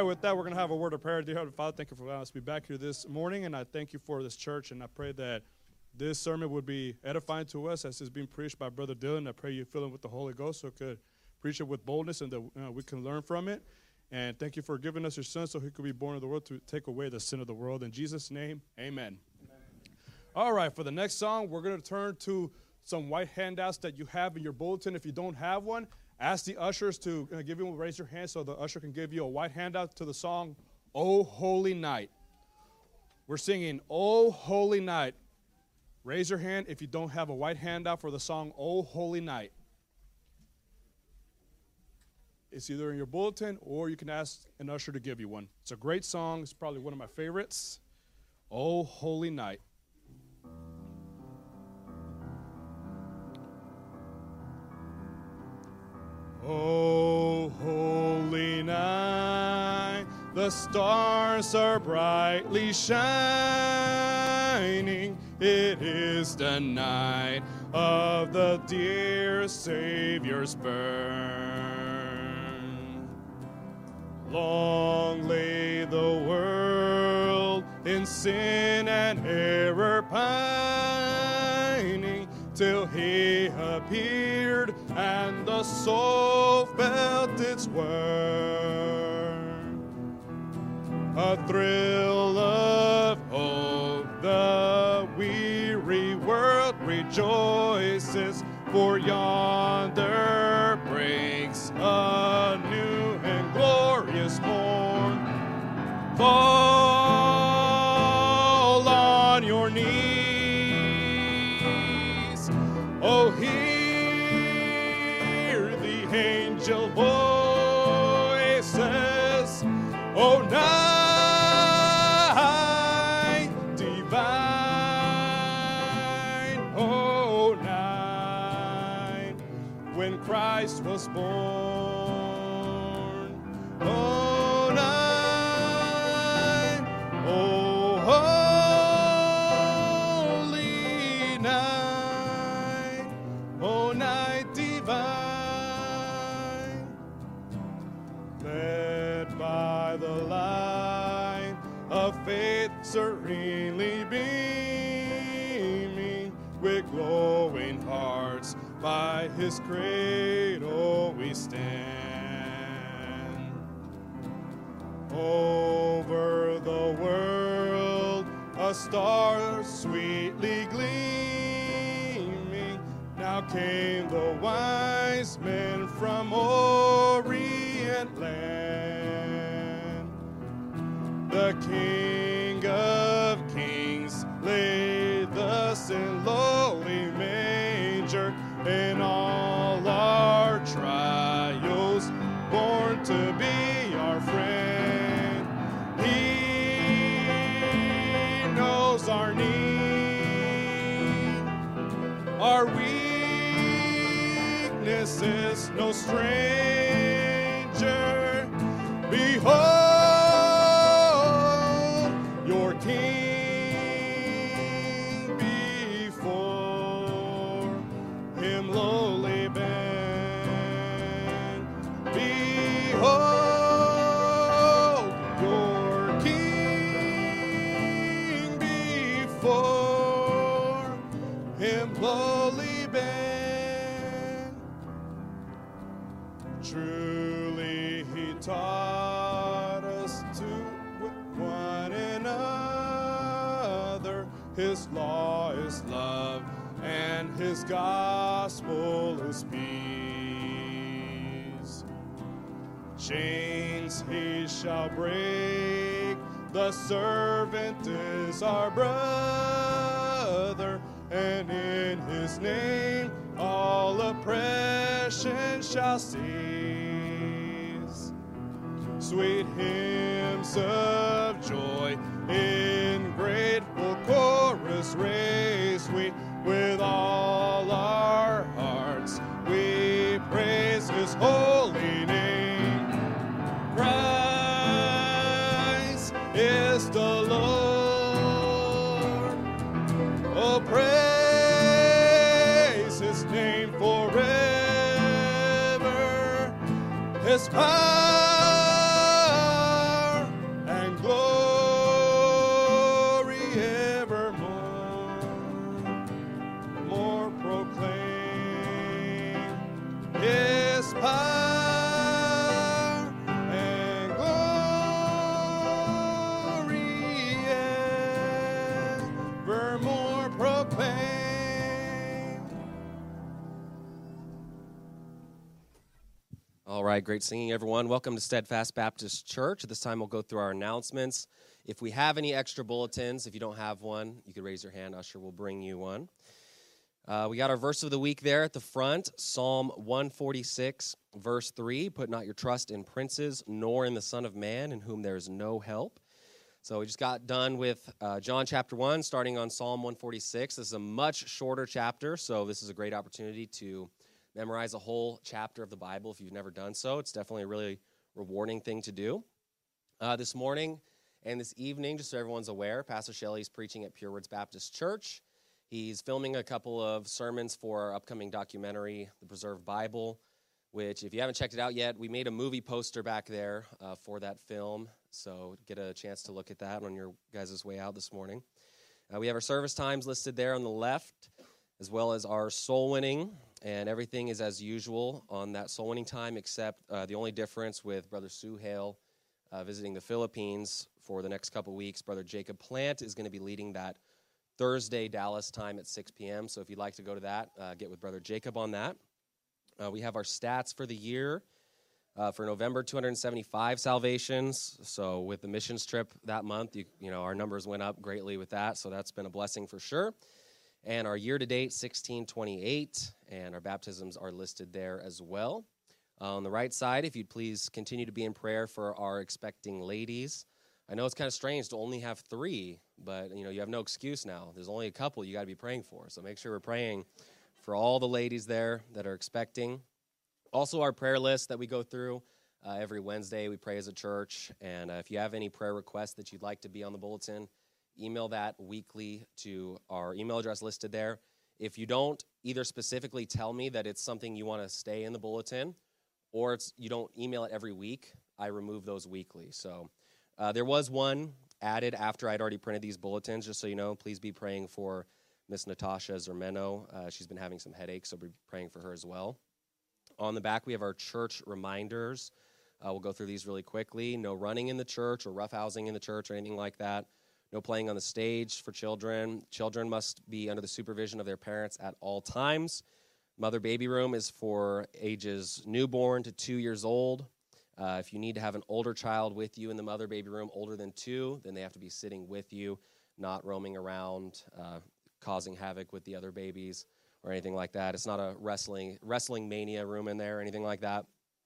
right, with that, we're going to have a word of prayer. Dear Heavenly Father, thank you for allowing us to be back here this morning, and I thank you for this church, and I pray that this sermon would be edifying to us as it's being preached by Brother Dylan. I pray you fill him with the Holy Ghost so he could preach it with boldness and that we can learn from it. And thank you for giving us your son so he could be born in the world to take away the sin of the world. In Jesus' name, amen. All right, for the next song, we're going to turn to some white handouts that you have in your bulletin. If you don't have one, ask the ushers to give you, raise your hand so the usher can give you a white handout to the song, "O Holy Night." We're singing, "O Holy Night." Raise your hand if you don't have a white handout for the song, "O Holy Night." It's either in your bulletin or you can ask an usher to give you one. It's a great song. It's probably one of my favorites. "O Holy Night." O holy night, the stars are brightly shining. It is the night of the dear Savior's birth. Long lay the world in sin and error pining, till he appeared and the soul felt its worth. A thrill of hope, the weary world rejoices, for yonder breaks a new and glorious morn. Fall on your knees, oh, hear the angel voices, oh, night divine, oh, night when Christ was born, oh, night, oh, holy night, oh, night divine, led by the light of faith serenely beaming, with glowing hearts by his cradle we stand. Over the world a star sweetly gleaming, now came the wise men from Orient land. The King of Kings laid thus in lowly manger, in all our trials born to be our friend. He knows our need, our weakness is no stranger. Behold your King, before him lowly bend. Behold your King, before him lowly bend. Truly he taught us to one another. His law is love, and his gospel is peace. Chains he shall break, the servant is our brother, and in his name all oppression shall cease. Sweet hymns of joy in grateful chorus raise we, with all our hearts we praise his holy name. Christ is the Lord. Oh, praise his name forever. His power All right, great singing, everyone. Welcome to Steadfast Baptist Church. At this time, we'll go through our announcements. If we have any extra bulletins, if you don't have one, you can raise your hand. Usher will bring you one. We got our verse of the week there at the front, Psalm 146, verse 3. Put not your trust in princes, nor in the Son of Man, in whom there is no help. So we just got done with John chapter 1, starting on Psalm 146. This is a much shorter chapter, so this is a great opportunity to memorize a whole chapter of the Bible if you've never done so. It's definitely a really rewarding thing to do. This morning and this evening, just so everyone's aware, Pastor Shelley's preaching at Pure Words Baptist Church. He's filming a couple of sermons for our upcoming documentary, The Preserved Bible, which, if you haven't checked it out yet, we made a movie poster back there for that film, so get a chance to look at that on your guys' way out this morning. We have our service times listed there on the left, as well as our soul winning, and everything is as usual on that soul winning time, except the only difference with Brother Sue Hale visiting the Philippines for the next couple weeks. Brother Jacob Plant is going to be leading that Thursday Dallas time at 6 p.m., so if you'd like to go to that, get with Brother Jacob on that. We have our stats for the year. For November, 275 salvations. So with the missions trip that month, you know, our numbers went up greatly with that, so that's been a blessing for sure. And our year-to-date, 1628, and our baptisms are listed there as well. On the right side, if you'd please continue to be in prayer for our expecting ladies. I know it's kind of strange to only have 3, but, you know, you have no excuse now. There's only a couple you got to be praying for, so make sure we're praying for all the ladies there that are expecting. Also, our prayer list that we go through every Wednesday, we pray as a church, and if you have any prayer requests that you'd like to be on the bulletin, email that weekly to our email address listed there. If you don't either specifically tell me that it's something you want to stay in the bulletin, or you don't email it every week, I remove those weekly. So there was one added after I'd already printed these bulletins, just so you know. Please be praying for Miss Natasha Zermeno. She's been having some headaches, so be praying for her as well. On the back, we have our church reminders. We'll go through these really quickly. No running in the church or roughhousing in the church or anything like that. No playing on the stage for children. Children must be under the supervision of their parents at all times. Mother-baby room is for ages newborn to 2 years old. If you need to have an older child with you in the mother-baby room, older than 2, then they have to be sitting with you, not roaming around, causing havoc with the other babies or anything like that. It's not a wrestling mania room in there or anything like that.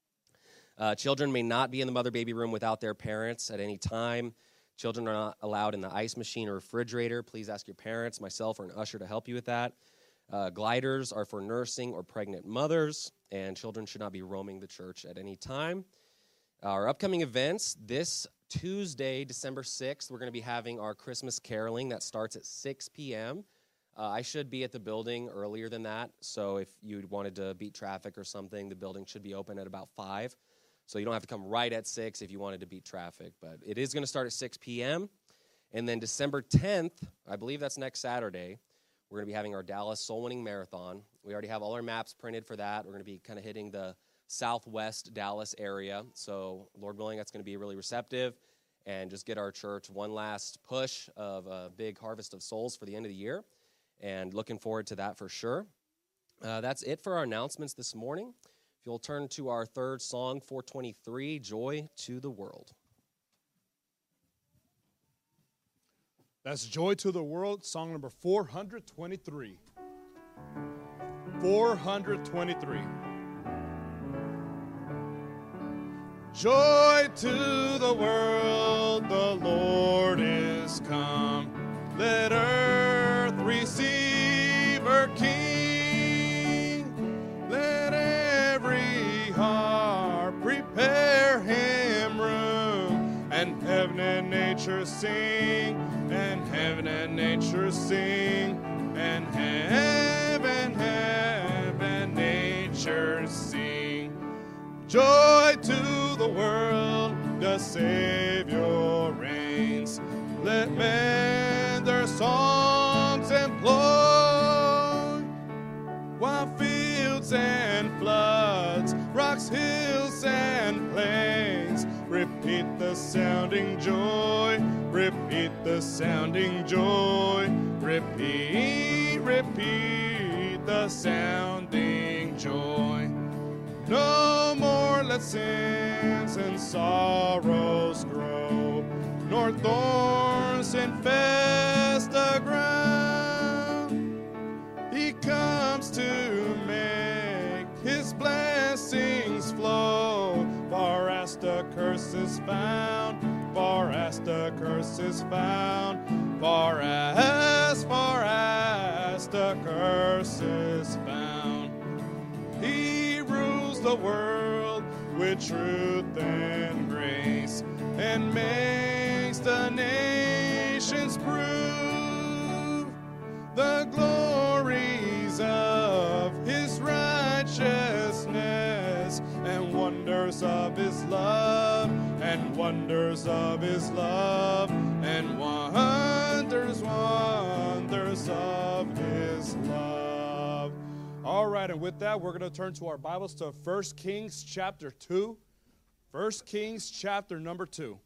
Children may not be in the mother-baby room without their parents at any time. Children are not allowed in the ice machine or refrigerator. Please ask your parents, myself, or an usher to help you with that. Gliders are for nursing or pregnant mothers, and children should not be roaming the church at any time. Our upcoming events, this Tuesday, December 6th, we're going to be having our Christmas caroling that starts at 6 p.m. I should be at the building earlier than that, so if you wanted to beat traffic or something, the building should be open at about 5. So you don't have to come right at 6 if you wanted to beat traffic. But it is going to start at 6 p.m. And then December 10th, I believe that's next Saturday, we're going to be having our Dallas Soul Winning Marathon. We already have all our maps printed for that. We're going to be kind of hitting the southwest Dallas area. So Lord willing, that's going to be really receptive and just get our church one last push of a big harvest of souls for the end of the year. And looking forward to that for sure. That's it for our announcements this morning. If you'll turn to our third song, 423, Joy to the World. That's Joy to the World, song number 423. 423. Joy to the world, the Lord is come. Let earth receive her King. Let every heart prepare him room. And heaven and nature sing. And heaven and nature sing. And heaven, nature sing. Joy to the world, the Savior reigns. Let men their songs employ, while fields and floods, rocks, hills, and plains repeat the sounding joy, repeat the sounding joy, repeat the sounding joy. No more sins and sorrows grow, nor thorns infest the ground. He comes to make his blessings flow, far as the curse is found, far as the curse is found, far as the curse is found. He rules the world with truth and grace, and makes the nations prove the glories of his righteousness, and wonders of his love, and wonders of his love, and wonders of his love. All right, and with that, we're going to turn to our Bibles to 1 Kings chapter 2. 1 Kings chapter number 2.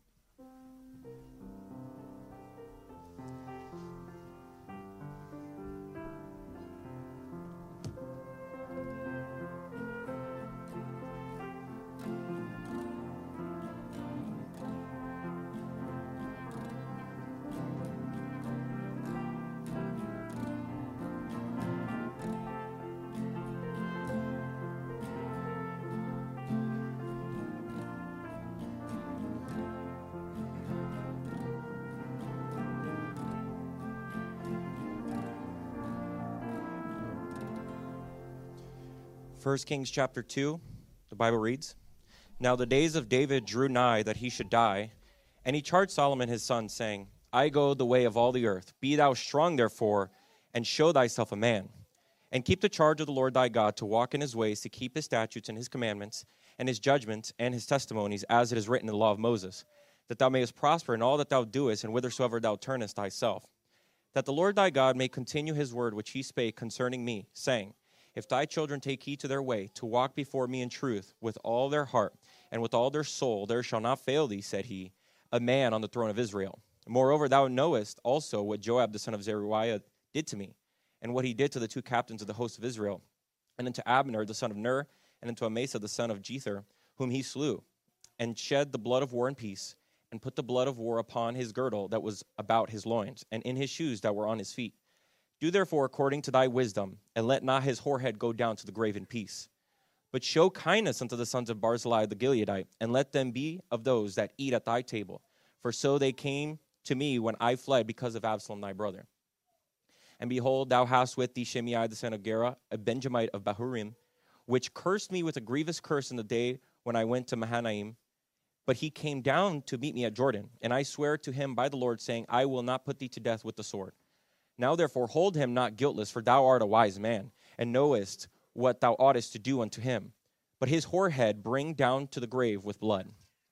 First Kings chapter 2, the Bible reads, Now the days of David drew nigh that he should die, and he charged Solomon his son, saying, I go the way of all the earth. Be thou strong therefore, and show thyself a man. And keep the charge of the Lord thy God, to walk in his ways, to keep his statutes and his commandments, and his judgments and his testimonies, as it is written in the law of Moses, that thou mayest prosper in all that thou doest, and whithersoever thou turnest thyself. That the Lord thy God may continue his word which he spake concerning me, saying, If thy children take heed to their way, to walk before me in truth, with all their heart, and with all their soul, there shall not fail thee, said he, a man on the throne of Israel. Moreover, thou knowest also what Joab the son of Zeruiah did to me, and what he did to the two captains of the host of Israel, and unto Abner the son of Ner, and unto Amasa the son of Jether, whom he slew, and shed the blood of war in peace, and put the blood of war upon his girdle that was about his loins, and in his shoes that were on his feet. Do therefore according to thy wisdom, and let not his whorehead go down to the grave in peace. But show kindness unto the sons of Barzillai the Gileadite, and let them be of those that eat at thy table. For so they came to me when I fled because of Absalom thy brother. And behold, thou hast with thee Shimei the son of Gera, a Benjamite of Bahurim, which cursed me with a grievous curse in the day when I went to Mahanaim. But he came down to meet me at Jordan, and I swear to him by the Lord, saying, I will not put thee to death with the sword. Now therefore hold him not guiltless, for thou art a wise man, and knowest what thou oughtest to do unto him. But his whorehead bring down to the grave with blood.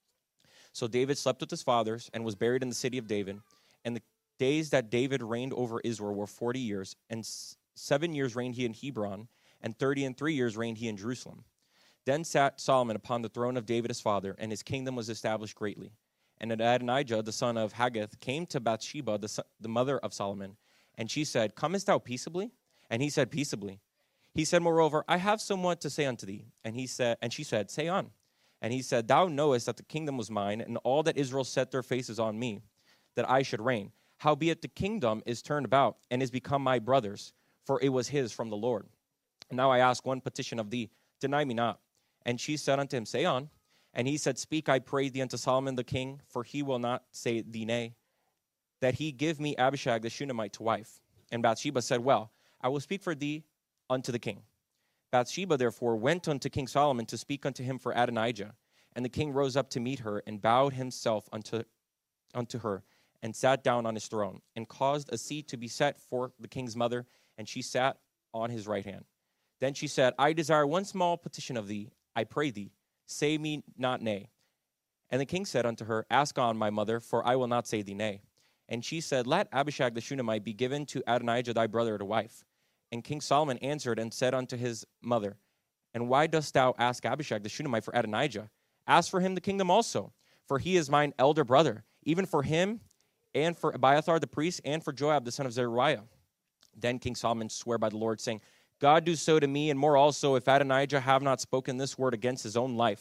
So David slept with his fathers, and was buried in the city of David. And the days that David reigned over Israel were 40 years, and 7 years reigned he in Hebron, and 33 years reigned he in Jerusalem. Then sat Solomon upon the throne of David his father, and his kingdom was established greatly. And Adonijah the son of Haggith came to Bathsheba, the mother of Solomon, and she said, Comest thou peaceably? And he said, Peaceably. He said, Moreover, I have somewhat to say unto thee. And she said, Say on. And he said, Thou knowest that the kingdom was mine, and all that Israel set their faces on me, that I should reign. Howbeit the kingdom is turned about, and is become my brother's, for it was his from the Lord. And now I ask one petition of thee, deny me not. And she said unto him, Say on. And he said, Speak, I pray thee, unto Solomon the king, for he will not say thee nay, that he give me Abishag the Shunammite to wife. And Bathsheba said, Well, I will speak for thee unto the king. Bathsheba therefore went unto King Solomon to speak unto him for Adonijah. And the king rose up to meet her, and bowed himself unto her, and sat down on his throne, and caused a seat to be set for the king's mother, and she sat on his right hand. Then she said, I desire one small petition of thee, I pray thee, say me not nay. And the king said unto her, Ask on, my mother, for I will not say thee nay. And she said, Let Abishag the Shunammite be given to Adonijah thy brother to wife. And King Solomon answered and said unto his mother, And why dost thou ask Abishag the Shunammite for Adonijah? Ask for him the kingdom also, for he is mine elder brother, even for him, and for Abiathar the priest, and for Joab the son of Zeruiah. Then King Solomon sware by the Lord, saying, God do so to me, and more also, if Adonijah have not spoken this word against his own life.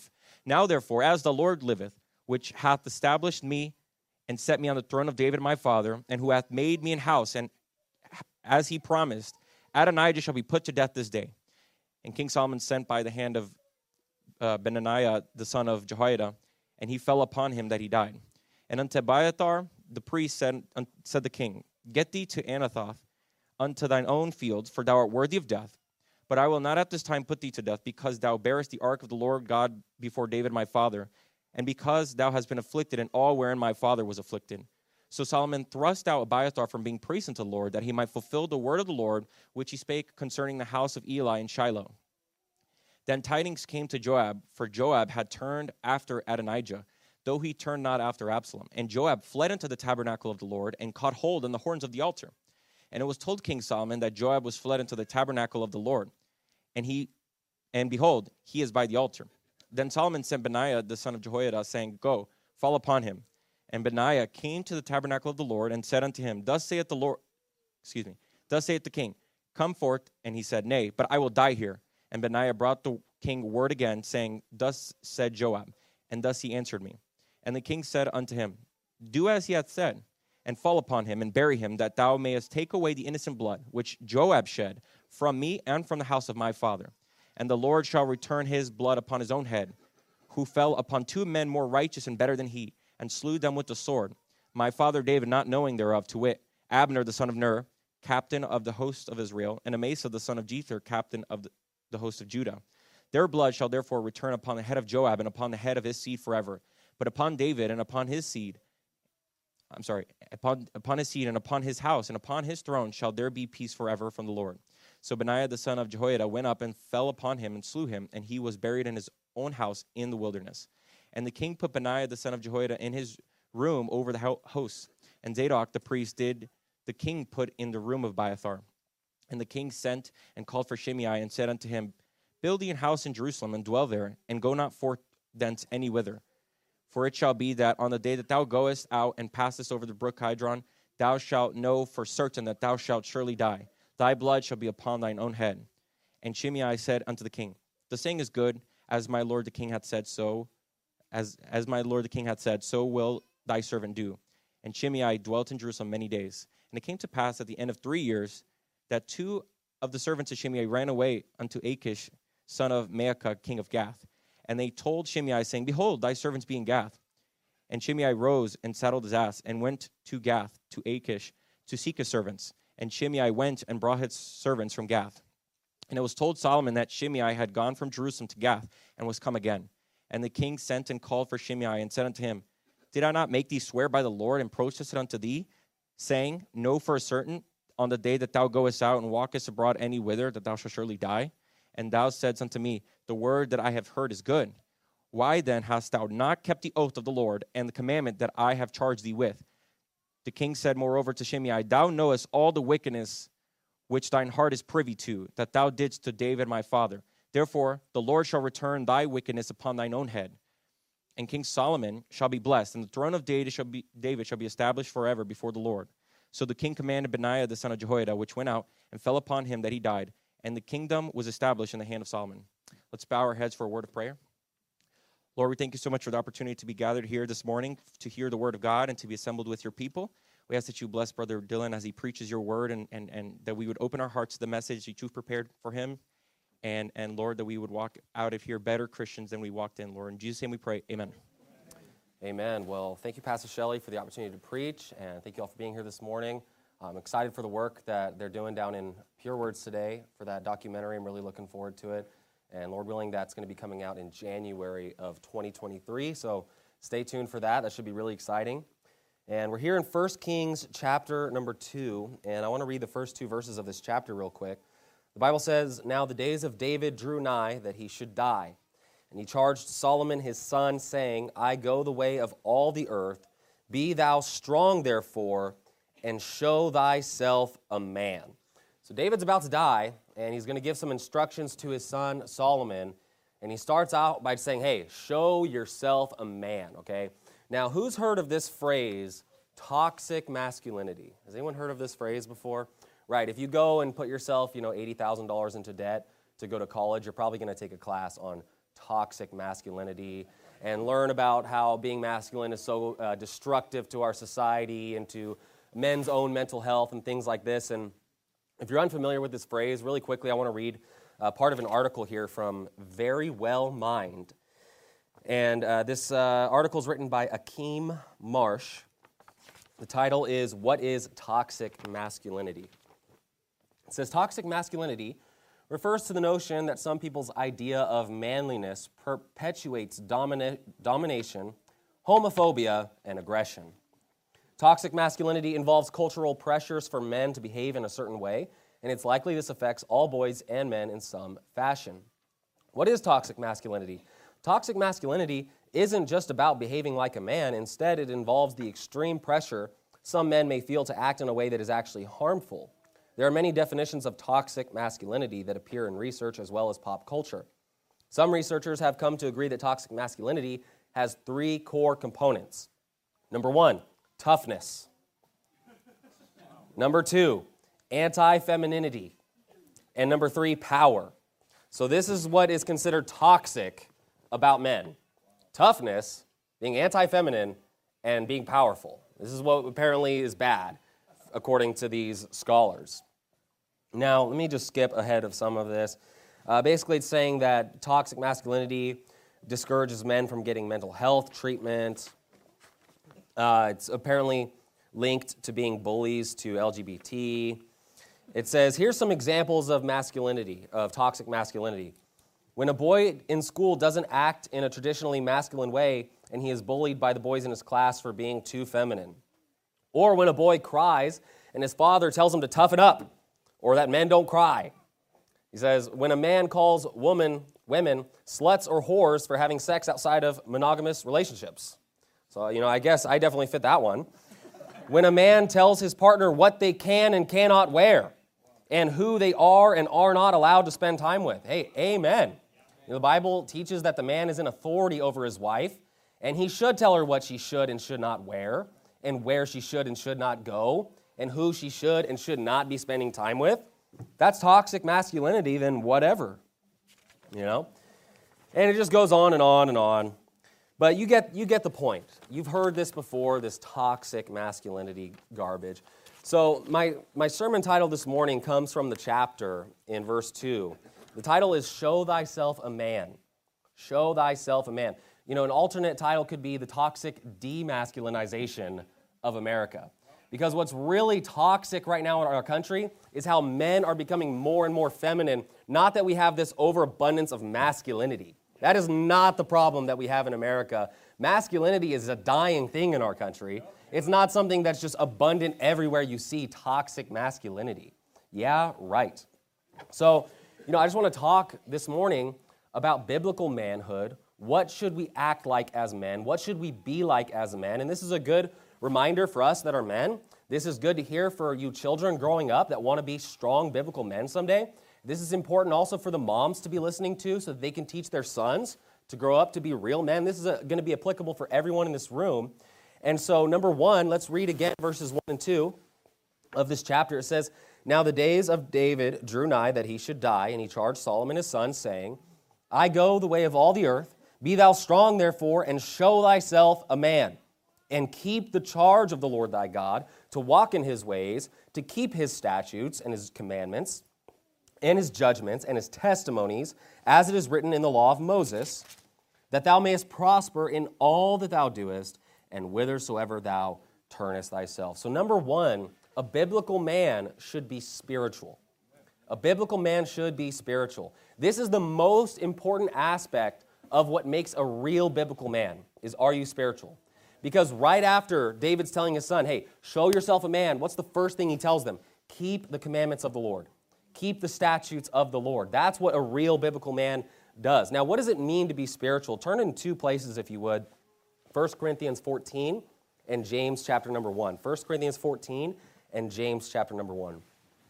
Now therefore, as the Lord liveth, which hath established me and set me on the throne of David my father, and who hath made me an house, and as he promised, Adonijah shall be put to death this day. And King Solomon sent by the hand of Benaiah, the son of Jehoiada, and he fell upon him that he died. And unto Abiathar the priest said the king, Get thee to Anathoth unto thine own fields, for thou art worthy of death. But I will not at this time put thee to death, because thou bearest the ark of the Lord God before David my father, and because thou hast been afflicted in all wherein my father was afflicted. So Solomon thrust out Abiathar from being priest unto the Lord, that he might fulfill the word of the Lord, which he spake concerning the house of Eli in Shiloh. Then tidings came to Joab, for Joab had turned after Adonijah, though he turned not after Absalom. And Joab fled into the tabernacle of the Lord, and caught hold on the horns of the altar. And it was told King Solomon that Joab was fled into the tabernacle of the Lord. And behold, he is by the altar. Then Solomon sent Benaiah the son of Jehoiada, saying, Go, fall upon him. And Benaiah came to the tabernacle of the Lord, and said unto him, Thus saith the king, Come forth. And he said, Nay, but I will die here. And Benaiah brought the king word again, saying, Thus said Joab, and thus he answered me. And the king said unto him, Do as he hath said, and fall upon him, and bury him, that thou mayest take away the innocent blood, which Joab shed from me and from the house of my father. And the Lord shall return his blood upon his own head, who fell upon 2 men more righteous and better than he, and slew them with the sword. My father David not knowing thereof, to wit, Abner the son of Ner, captain of the host of Israel, and Amasa the son of Jether, captain of the host of Judah. Their blood shall therefore return upon the head of Joab, and upon the head of his seed forever. But upon David and upon his seed, upon his seed and upon his house and upon his throne shall there be peace forever from the Lord. So Benaiah the son of Jehoiada went up and fell upon him and slew him, and he was buried in his own house in the wilderness. And the king put Benaiah the son of Jehoiada in his room over the hosts, and Zadok the priest did the king put in the room of Abiathar. And the king sent and called for Shimei, and said unto him, Build thee an house in Jerusalem, and dwell there, and go not forth thence any whither. For it shall be that on the day that thou goest out and passest over the brook Kidron, thou shalt know for certain that thou shalt surely die. Thy blood shall be upon thine own head. And Shimei said unto the king, The saying is good, as my lord the king hath said, so as my lord the king hath said, so will thy servant do. And Shimei dwelt in Jerusalem many days. And it came to pass at the end of 3 years that 2 of the servants of Shimei ran away unto Achish, son of Maacah, king of Gath. And they told Shimei, saying, Behold, thy servants be in Gath. And Shimei rose and saddled his ass, and went to Gath, to Achish, to seek his servants. And Shimei went and brought his servants from Gath. And it was told Solomon that Shimei had gone from Jerusalem to Gath, and was come again. And the king sent and called for Shimei, and said unto him, Did I not make thee swear by the Lord, and protested unto thee, saying, Know for a certain, on the day that thou goest out and walkest abroad any whither, that thou shalt surely die? And thou saidst unto me, The word that I have heard is good. Why then hast thou not kept the oath of the Lord, and the commandment that I have charged thee with? The king said moreover to Shimei, Thou knowest all the wickedness which thine heart is privy to, that thou didst to David my father. Therefore the Lord shall return thy wickedness upon thine own head. And King Solomon shall be blessed, and the throne of David shall be established forever before the Lord. So the king commanded Benaiah the son of Jehoiada, which went out and fell upon him that he died, and the kingdom was established in the hand of Solomon. Let's bow our heads for a word of prayer. Lord, we thank you so much for the opportunity to be gathered here this morning to hear the word of God and to be assembled with your people. We ask that you bless Brother Dylan as he preaches your word, and that we would open our hearts to the message that you've prepared for him. And Lord, that we would walk out of here better Christians than we walked in, Lord. In Jesus' name we pray, amen. Amen. Well, thank you, Pastor Shelley, for the opportunity to preach, and thank you all for being here this morning. I'm excited for the work that they're doing down in Pure Words today for that documentary. I'm really looking forward to it. And Lord willing, that's going to be coming out in January of 2023. So stay tuned for that. That should be really exciting. And we're here in 1 Kings chapter number 2. And I want to read the first 2 verses of this chapter real quick. The Bible says, Now the days of David drew nigh that he should die. And he charged Solomon his son, saying, I go the way of all the earth. Be thou strong, therefore, and show thyself a man. So David's about to die, and he's going to give some instructions to his son Solomon. And he starts out by saying, hey, show yourself a man, okay? Now, who's heard of this phrase, toxic masculinity? Has anyone heard of this phrase before? Right, if you go and put yourself, $80,000 into debt to go to college, you're probably going to take a class on toxic masculinity and learn about how being masculine is so destructive to our society and to men's own mental health and things like this. And if you're unfamiliar with this phrase, really quickly, I want to read part of an article here from Very Well Mind. And this article is written by Akeem Marsh. The title is, What is Toxic Masculinity? It says, toxic masculinity refers to the notion that some people's idea of manliness perpetuates domination, homophobia, and aggression. Toxic masculinity involves cultural pressures for men to behave in a certain way, and it's likely this affects all boys and men in some fashion. What is toxic masculinity? Toxic masculinity isn't just about behaving like a man. Instead, it involves the extreme pressure some men may feel to act in a way that is actually harmful. There are many definitions of toxic masculinity that appear in research as well as pop culture. Some researchers have come to agree that toxic masculinity has 3 core components. Number 1, toughness. Number 2, anti-femininity. And number 3, power. So this is what is considered toxic about men. Toughness, being anti-feminine, and being powerful. This is what apparently is bad, according to these scholars. Now, let me just skip ahead of some of this. Basically, it's saying that toxic masculinity discourages men from getting mental health treatment. It's apparently linked to being bullies to LGBT. It says, here's some examples of masculinity, of toxic masculinity. When a boy in school doesn't act in a traditionally masculine way and he is bullied by the boys in his class for being too feminine. Or when a boy cries and his father tells him to toughen up or that men don't cry. He says, when a man calls women sluts or whores for having sex outside of monogamous relationships. So, I guess I definitely fit that one. When a man tells his partner what they can and cannot wear and who they are and are not allowed to spend time with. Hey, amen. The Bible teaches that the man is in authority over his wife, and he should tell her what she should and should not wear, and where she should and should not go, and who she should and should not be spending time with. That's toxic masculinity, then whatever. And it just goes on and on and on. But you get the point. You've heard this before, this toxic masculinity garbage. So my sermon title this morning comes from the chapter in verse 2. The title is Show Thyself a Man. Show Thyself a Man. An alternate title could be The Toxic Demasculinization of America. Because what's really toxic right now in our country is how men are becoming more and more feminine. Not that we have this overabundance of masculinity. That is not the problem that we have in America. Masculinity is a dying thing in our country. It's not something that's just abundant everywhere you see toxic masculinity. Yeah, right. So, I just want to talk this morning about biblical manhood. What should we act like as men? What should we be like as men? And this is a good reminder for us that are men. This is good to hear for you children growing up that want to be strong biblical men someday. This is important also for the moms to be listening to so that they can teach their sons to grow up to be real men. This is going to be applicable for everyone in this room. And so, number 1, let's read again verses 1 and 2 of this chapter. It says, Now the days of David drew nigh that he should die, and he charged Solomon his son, saying, I go the way of all the earth. Be thou strong, therefore, and show thyself a man, and keep the charge of the Lord thy God, to walk in his ways, to keep his statutes and his commandments, and his judgments, and his testimonies, as it is written in the law of Moses, that thou mayest prosper in all that thou doest, and whithersoever thou turnest thyself. So number 1, a biblical man should be spiritual. A biblical man should be spiritual. This is the most important aspect of what makes a real biblical man, is are you spiritual? Because right after David's telling his son, hey, show yourself a man, what's the first thing he tells them? Keep the commandments of the Lord. Keep the statutes of the Lord. That's what a real biblical man does. Now, what does it mean to be spiritual? Turn in 2 places, if you would. 1 Corinthians 14 and James chapter number 1. 1 Corinthians 14 and James chapter number 1.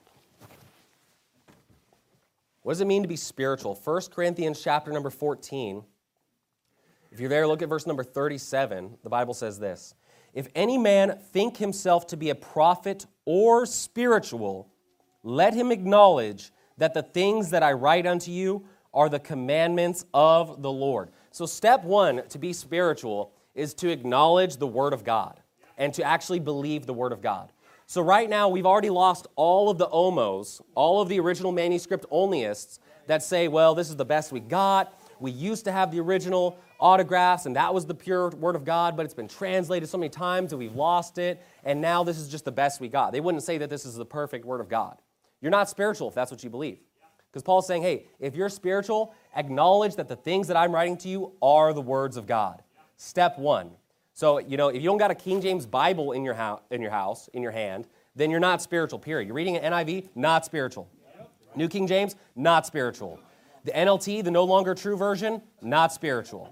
What does it mean to be spiritual? 1 Corinthians chapter number 14. If you're there, look at verse number 37. The Bible says this. If any man think himself to be a prophet or spiritual, let him acknowledge that the things that I write unto you are the commandments of the Lord. So step one to be spiritual is to acknowledge the Word of God and to actually believe the Word of God. So right now, we've already lost all of the omos, all of the original manuscript onlyists that say, well, this is the best we got. We used to have the original autographs, and that was the pure Word of God, but it's been translated so many times that we've lost it, and now this is just the best we got. They wouldn't say that this is the perfect Word of God. You're not spiritual if that's what you believe. Because Paul's saying, hey, if you're spiritual, acknowledge that the things that I'm writing to you are the words of God. Step one. So, if you don't got a King James Bible in your house, in your hand, then you're not spiritual, period. You're reading an NIV, not spiritual. New King James, not spiritual. The NLT, the No Longer True version, not spiritual.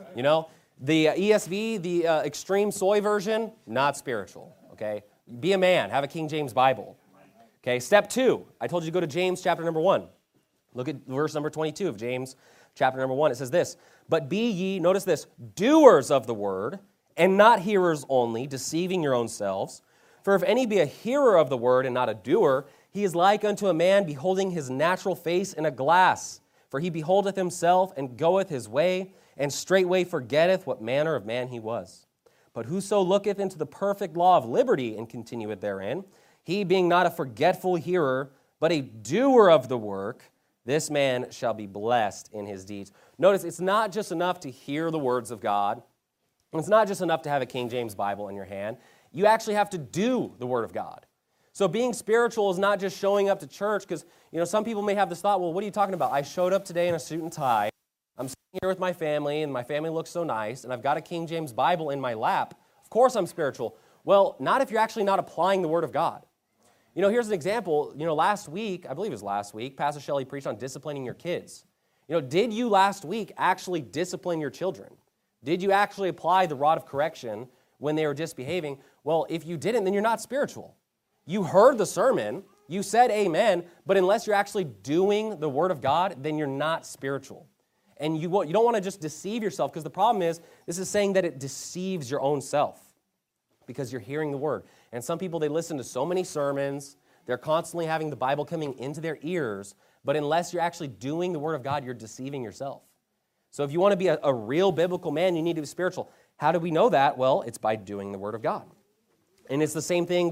The ESV, the Extreme Soy version, not spiritual, okay? Be a man, have a King James Bible. Okay, step two, I told you to go to James chapter number 1. Look at verse number 22 of James chapter number 1. It says this, but be ye, notice this, doers of the word, and not hearers only, deceiving your own selves. For if any be a hearer of the word and not a doer, he is like unto a man beholding his natural face in a glass. For he beholdeth himself and goeth his way, and straightway forgetteth what manner of man he was. But whoso looketh into the perfect law of liberty and continueth therein, he being not a forgetful hearer, but a doer of the work, this man shall be blessed in his deeds. Notice, it's not just enough to hear the words of God. It's not just enough to have a King James Bible in your hand. You actually have to do the Word of God. So being spiritual is not just showing up to church, because some people may have this thought, well, what are you talking about? I showed up today in a suit and tie. I'm sitting here with my family, and my family looks so nice, and I've got a King James Bible in my lap. Of course I'm spiritual. Well, not if you're actually not applying the Word of God. Here's an example. Last week, I believe it was last week, Pastor Shelley preached on disciplining your kids. Did you last week actually discipline your children? Did you actually apply the rod of correction when they were misbehaving? Well, if you didn't, then you're not spiritual. You heard the sermon, you said amen, but unless you're actually doing the Word of God, then you're not spiritual. And you don't want to just deceive yourself, because the problem is, this is saying that it deceives your own self because you're hearing the Word. And some people, they listen to so many sermons, they're constantly having the Bible coming into their ears, but unless you're actually doing the Word of God, you're deceiving yourself. So if you want to be a real biblical man, you need to be spiritual. How do we know that? Well, it's by doing the Word of God. And it's the same thing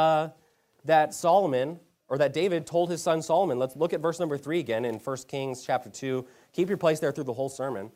that Solomon, or that David told his son Solomon. Let's look at verse number 3 again in 1 Kings chapter 2. Keep your place there through the whole sermon.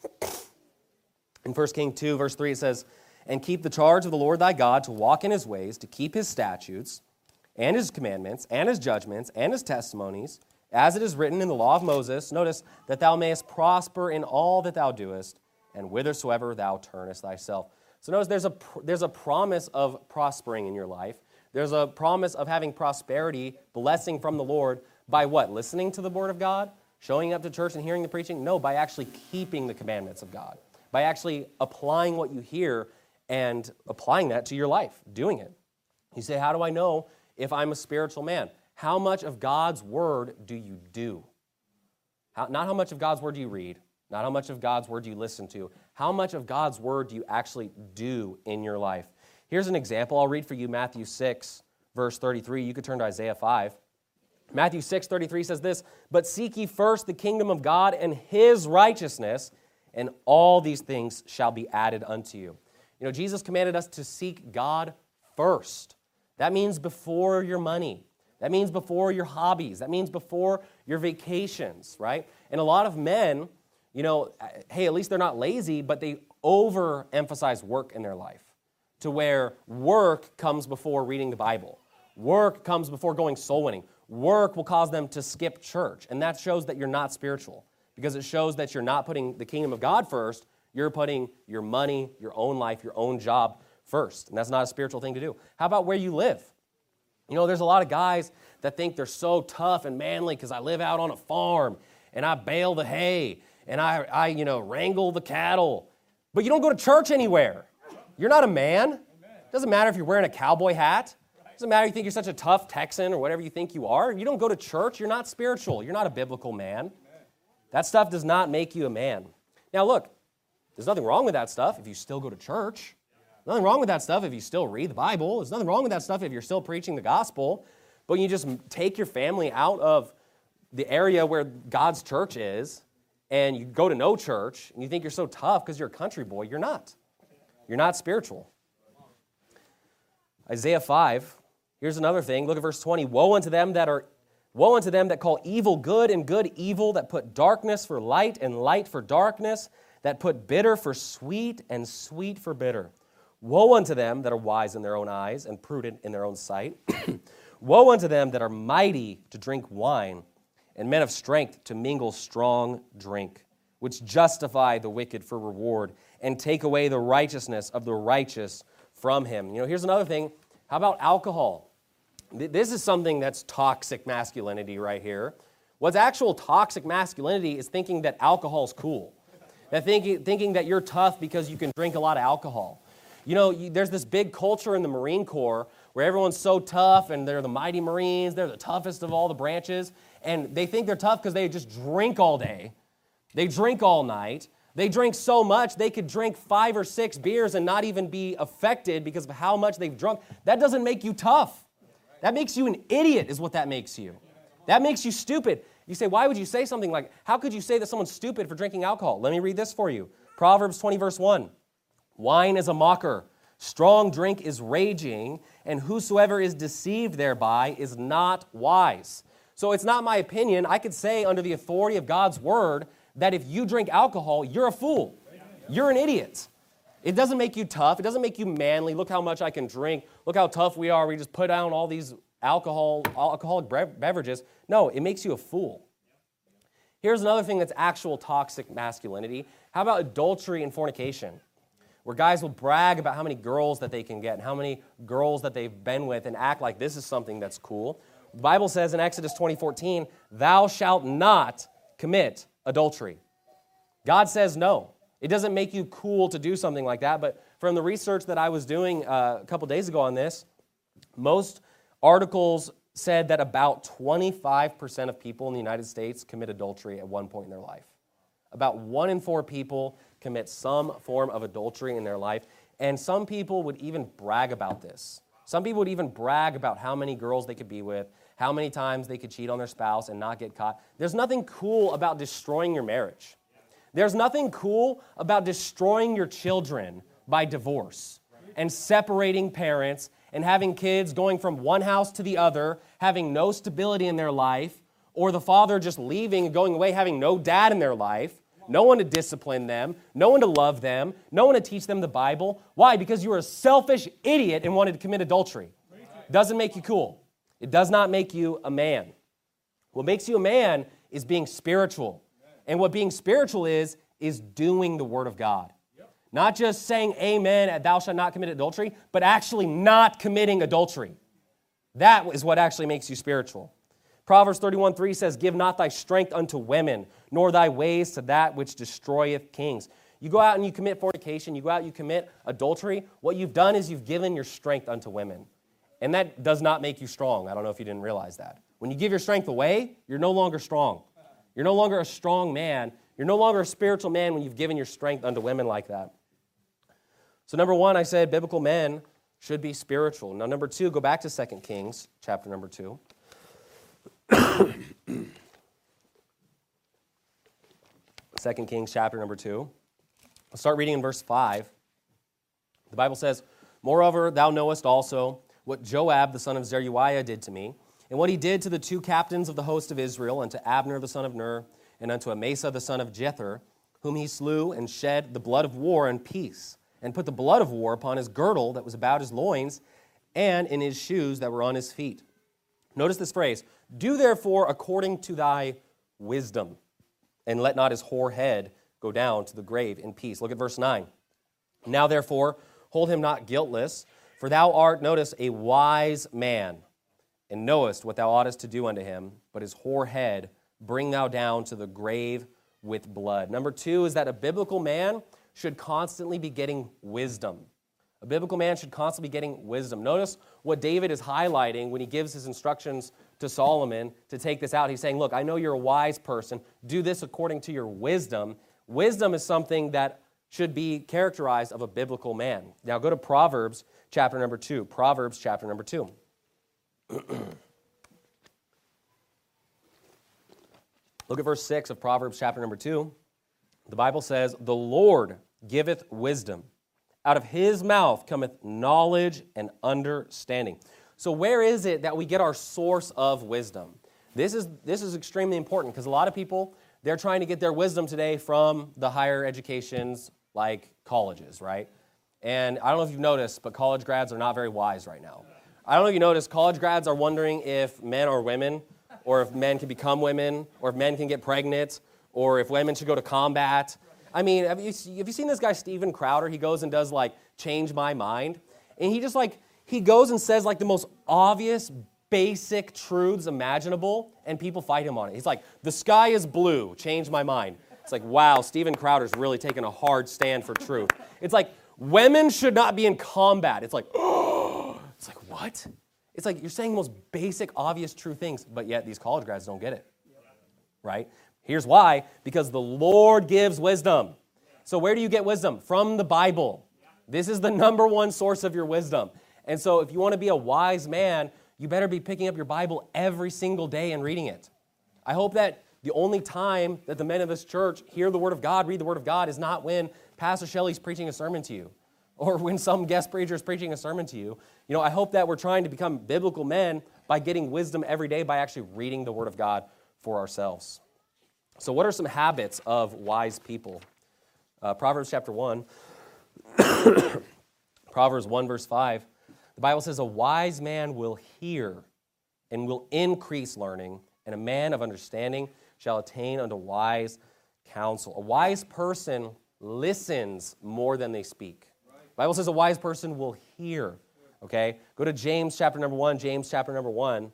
In 1 Kings 2, verse 3, it says, and keep the charge of the Lord thy God to walk in his ways, to keep his statutes, and his commandments, and his judgments, and his testimonies, as it is written in the law of Moses, notice, that thou mayest prosper in all that thou doest, and whithersoever thou turnest thyself. So notice there's a promise of prospering in your life. There's a promise of having prosperity, blessing from the Lord, by what? Listening to the Word of God? Showing up to church and hearing the preaching? No, by actually keeping the commandments of God. By actually applying what you hear and applying that to your life, doing it. You say, how do I know if I'm a spiritual man? How much of God's Word do you do? Not how much of God's Word do you read, not how much of God's Word do you listen to. How much of God's Word do you actually do in your life? Here's an example. I'll read for you Matthew 6, verse 33. You could turn to Isaiah 5. Matthew 6, 33 says this, but seek ye first the kingdom of God and his righteousness, and all these things shall be added unto you. Jesus commanded us to seek God first. That means before your money. That means before your hobbies. That means before your vacations, right? And a lot of men, hey, at least they're not lazy, but they overemphasize work in their life to where work comes before reading the Bible. Work comes before going soul winning. Work will cause them to skip church. And that shows that you're not spiritual, because it shows that you're not putting the kingdom of God first. You're putting your money, your own life, your own job first. And that's not a spiritual thing to do. How about where you live? There's a lot of guys that think they're so tough and manly because I live out on a farm and I bale the hay and I wrangle the cattle. But you don't go to church anywhere. You're not a man. It doesn't matter if you're wearing a cowboy hat. It doesn't matter if you think you're such a tough Texan or whatever you think you are. You don't go to church. You're not spiritual. You're not a biblical man. That stuff does not make you a man. Now look, there's nothing wrong with that stuff if you still go to church. Nothing wrong with that stuff if you still read the Bible. There's nothing wrong with that stuff if you're still preaching the gospel. But you just take your family out of the area where God's church is and you go to no church, and you think you're so tough because you're a country boy. You're not. You're not spiritual. Isaiah 5, here's another thing. Look at verse 20. Woe unto them that call evil good and good evil, that put darkness for light and light for darkness, that put bitter for sweet and sweet for bitter. Woe unto them that are wise in their own eyes and prudent in their own sight. Woe unto them that are mighty to drink wine, and men of strength to mingle strong drink, which justify the wicked for reward, and take away the righteousness of the righteous from him. Here's another thing. How about alcohol? This is something that's toxic masculinity right here. What's actual toxic masculinity is thinking that alcohol's cool. That thinking that you're tough because you can drink a lot of alcohol. There's this big culture in the Marine Corps where everyone's so tough, and they're the mighty Marines, they're the toughest of all the branches, and they think they're tough because they just drink all day. They drink all night. They drink so much they could drink 5 or 6 beers and not even be affected because of how much they've drunk. That doesn't make you tough. That makes you an idiot is what that makes you. That makes you stupid. You say, why would you say something like, how could you say that someone's stupid for drinking alcohol? Let me read this for you. Proverbs 20, verse 1. Wine is a mocker. Strong drink is raging, and whosoever is deceived thereby is not wise. So it's not my opinion. I could say under the authority of God's word that if you drink alcohol, you're a fool. You're an idiot. It doesn't make you tough. It doesn't make you manly. Look how much I can drink. Look how tough we are. We just put down all these alcoholic beverages. No, it makes you a fool. Here's another thing that's actual toxic masculinity. How about adultery and fornication? Where guys will brag about how many girls that they can get and how many girls that they've been with and act like this is something that's cool. The Bible says in Exodus 20:14, thou shalt not commit adultery. God says no. It doesn't make you cool to do something like that, but from the research that I was doing a couple days ago on this, most articles said that about 25% of people in the United States commit adultery at one point in their life. About 1 in 4 people commit some form of adultery in their life, and some people would even brag about this. Some people would even brag about how many girls they could be with, how many times they could cheat on their spouse and not get caught. There's nothing cool about destroying your marriage. There's nothing cool about destroying your children by divorce and separating parents and having kids going from one house to the other, having no stability in their life, or the father just leaving and going away, having no dad in their life, no one to discipline them, no one to love them, no one to teach them the Bible. Why? Because you were a selfish idiot and wanted to commit adultery. Doesn't make you cool. It does not make you a man. What makes you a man is being spiritual. And what being spiritual is doing the Word of God. Not just saying amen at thou shalt not commit adultery, but actually not committing adultery. That is what actually makes you spiritual. Proverbs 31:3 says, give not thy strength unto women, nor thy ways to that which destroyeth kings. You go out and you commit fornication, you go out and you commit adultery, what you've done is you've given your strength unto women. And that does not make you strong. I don't know if you didn't realize that. When you give your strength away, you're no longer strong. You're no longer a strong man. You're no longer a spiritual man when you've given your strength unto women like that. So number 1, I said biblical men should be spiritual. Now number 2, go back to 2 Kings, chapter number 2. 2 Kings, chapter number 2. I'll start reading in verse 5. The Bible says, moreover, thou knowest also what Joab the son of Zeruiah did to me, and what he did to the 2 captains of the host of Israel, and to Abner the son of Ner, and unto Amasa the son of Jether, whom he slew and shed the blood of war in peace, and put the blood of war upon his girdle that was about his loins, and in his shoes that were on his feet. Notice this phrase, do therefore according to thy wisdom, and let not his hoar head go down to the grave in peace. Look at verse 9. Now therefore, hold him not guiltless, for thou art, notice, a wise man, and knowest what thou oughtest to do unto him, but his hoar head bring thou down to the grave with blood. Number 2 is that a biblical man should constantly be getting wisdom. A biblical man should constantly be getting wisdom. Notice what David is highlighting when he gives his instructions to Solomon to take this out. He's saying, look, I know you're a wise person. Do this according to your wisdom. Wisdom is something that should be characterized of a biblical man. Now go to Proverbs chapter number 2. Proverbs chapter number 2. Look at verse 6 of Proverbs chapter number 2. The Bible says, the Lord giveth wisdom. Out of his mouth cometh knowledge and understanding. So where is it that we get our source of wisdom? This is extremely important because a lot of people, they're trying to get their wisdom today from the higher educations like colleges, right? And I don't know if you've noticed, but college grads are not very wise right now. I don't know if you noticed, college grads are wondering if men are women, or if men can become women, or if men can get pregnant, or if women should go to combat. I mean, have you seen this guy, Steven Crowder? He goes and does, like, Change My Mind. And he just, like, he goes and says, like, the most obvious, basic truths imaginable, and people fight him on it. He's like, the sky is blue, change my mind. It's like, wow, Steven Crowder's really taking a hard stand for truth. It's like, women should not be in combat. It's like, oh, it's like, what? It's like, you're saying the most basic, obvious, true things, but yet these college grads don't get it, right? Here's why, because the Lord gives wisdom. So where do you get wisdom? From the Bible. This is the number one source of your wisdom. And so if you want to be a wise man, you better be picking up your Bible every single day and reading it. I hope that the only time that the men of this church hear the Word of God, read the Word of God, is not when Pastor Shelley's preaching a sermon to you or when some guest preacher is preaching a sermon to you. You know, I hope that we're trying to become biblical men by getting wisdom every day by actually reading the Word of God for ourselves. So what are some habits of wise people? Proverbs chapter 1, Proverbs 1 verse 5, the Bible says, a wise man will hear and will increase learning, and a man of understanding shall attain unto wise counsel. A wise person listens more than they speak. The Bible says a wise person will hear. Okay? Go to James chapter number 1, James chapter number 1.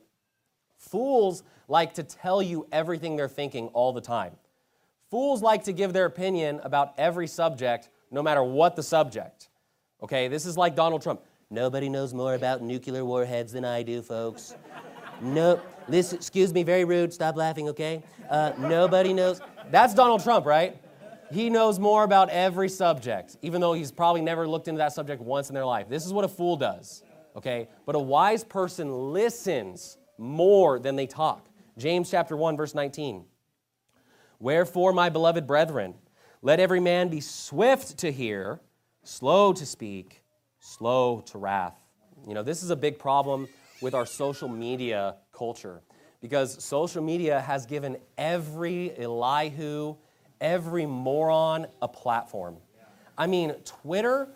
Fools like to tell you everything they're thinking all the time. Fools like to give their opinion about every subject, no matter what the subject. Okay, this is like Donald Trump. Nobody knows more about nuclear warheads than I do, folks. No, listen, excuse me, very rude, stop laughing, okay? Nobody knows. That's Donald Trump, right? He knows more about every subject, even though he's probably never looked into that subject once in their life. This is what a fool does, okay? But a wise person listens more than they talk. James chapter 1, verse 19. Wherefore, my beloved brethren, let every man be swift to hear, slow to speak, slow to wrath. You know, this is a big problem with our social media culture because social media has given every Elihu, every moron a platform. I mean, Twitter,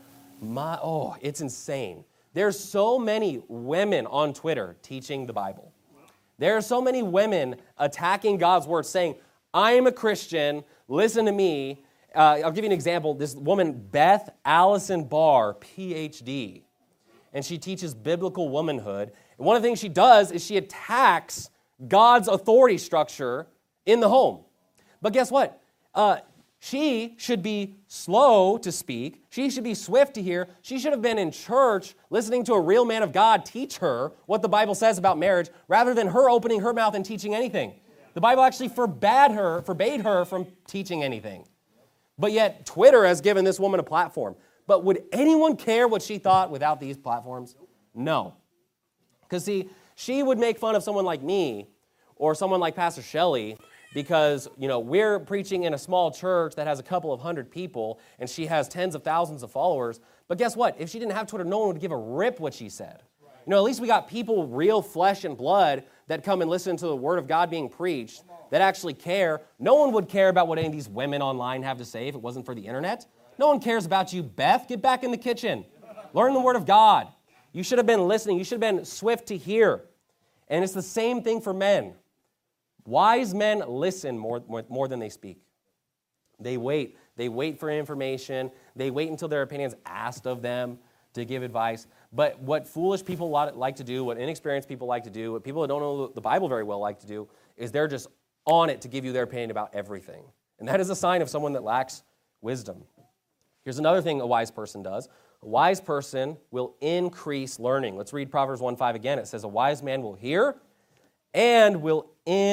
it's insane. There's so many women on Twitter teaching the Bible. There are so many women attacking God's word, saying, I am a Christian, listen to me. I'll give you an example. This woman, Beth Allison Barr, PhD, and she teaches biblical womanhood. And one of the things she does is she attacks God's authority structure in the home. But guess what? She should be slow to speak. She should be swift to hear. She should have been in church listening to a real man of God teach her what the Bible says about marriage rather than her opening her mouth and teaching anything. The Bible actually forbade her from teaching anything. But yet Twitter has given this woman a platform. But would anyone care what she thought without these platforms? No. Because see, she would make fun of someone like me or someone like Pastor Shelley because, you know, we're preaching in a small church that has a couple of hundred people and she has tens of thousands of followers. But guess what? If she didn't have Twitter, no one would give a rip what she said. You know, at least we got people, real flesh and blood, that come and listen to the Word of God being preached, that actually care. No one would care about what any of these women online have to say if it wasn't for the internet. No one cares about you, Beth. Get back in the kitchen. Learn the Word of God. You should have been listening. You should have been swift to hear. And it's the same thing for men. Wise men listen more than they speak. They wait. They wait for information. They wait until their opinion is asked of them to give advice. But what foolish people like to do, what inexperienced people like to do, what people that don't know the Bible very well like to do, is they're just on it to give you their opinion about everything. And that is a sign of someone that lacks wisdom. Here's another thing a wise person does. A wise person will increase learning. Let's read Proverbs 1:5 again. It says, a wise man will hear and will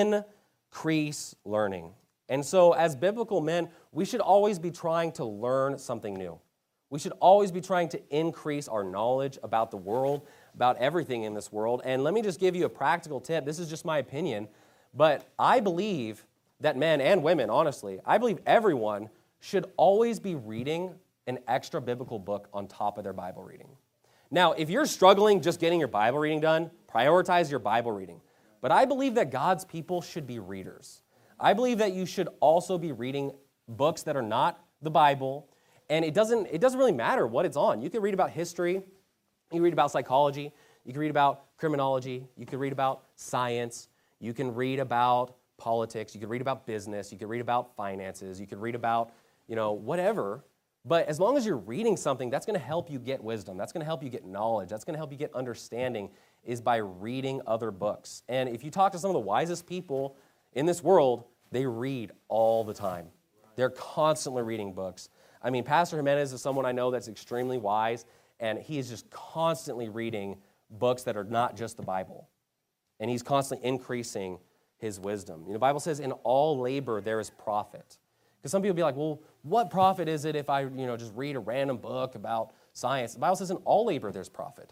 increase learning. And so as biblical men, we should always be trying to learn something new. We should always be trying to increase our knowledge about the world, about everything in this world. And let me just give you a practical tip. This is just my opinion, but I believe that men and women, honestly, I believe everyone should always be reading an extra biblical book on top of their Bible reading. Now, if you're struggling just getting your Bible reading done, prioritize your Bible reading. But I believe that God's people should be readers. I believe that you should also be reading books that are not the Bible, and it doesn't really matter what it's on. You can read about history, you can read about psychology, you can read about criminology, you can read about science, you can read about politics, you can read about business, you can read about finances, you can read about, whatever. But as long as you're reading something, that's going to help you get wisdom. That's going to help you get knowledge. That's going to help you get understanding is by reading other books. And if you talk to some of the wisest people in this world, they read all the time. They're constantly reading books. I mean, Pastor Jimenez is someone I know that's extremely wise, and he is just constantly reading books that are not just the Bible. And he's constantly increasing his wisdom. The Bible says, in all labor there is profit. Because some people be like, well, what profit is it if I, just read a random book about science? The Bible says in all labor there's profit.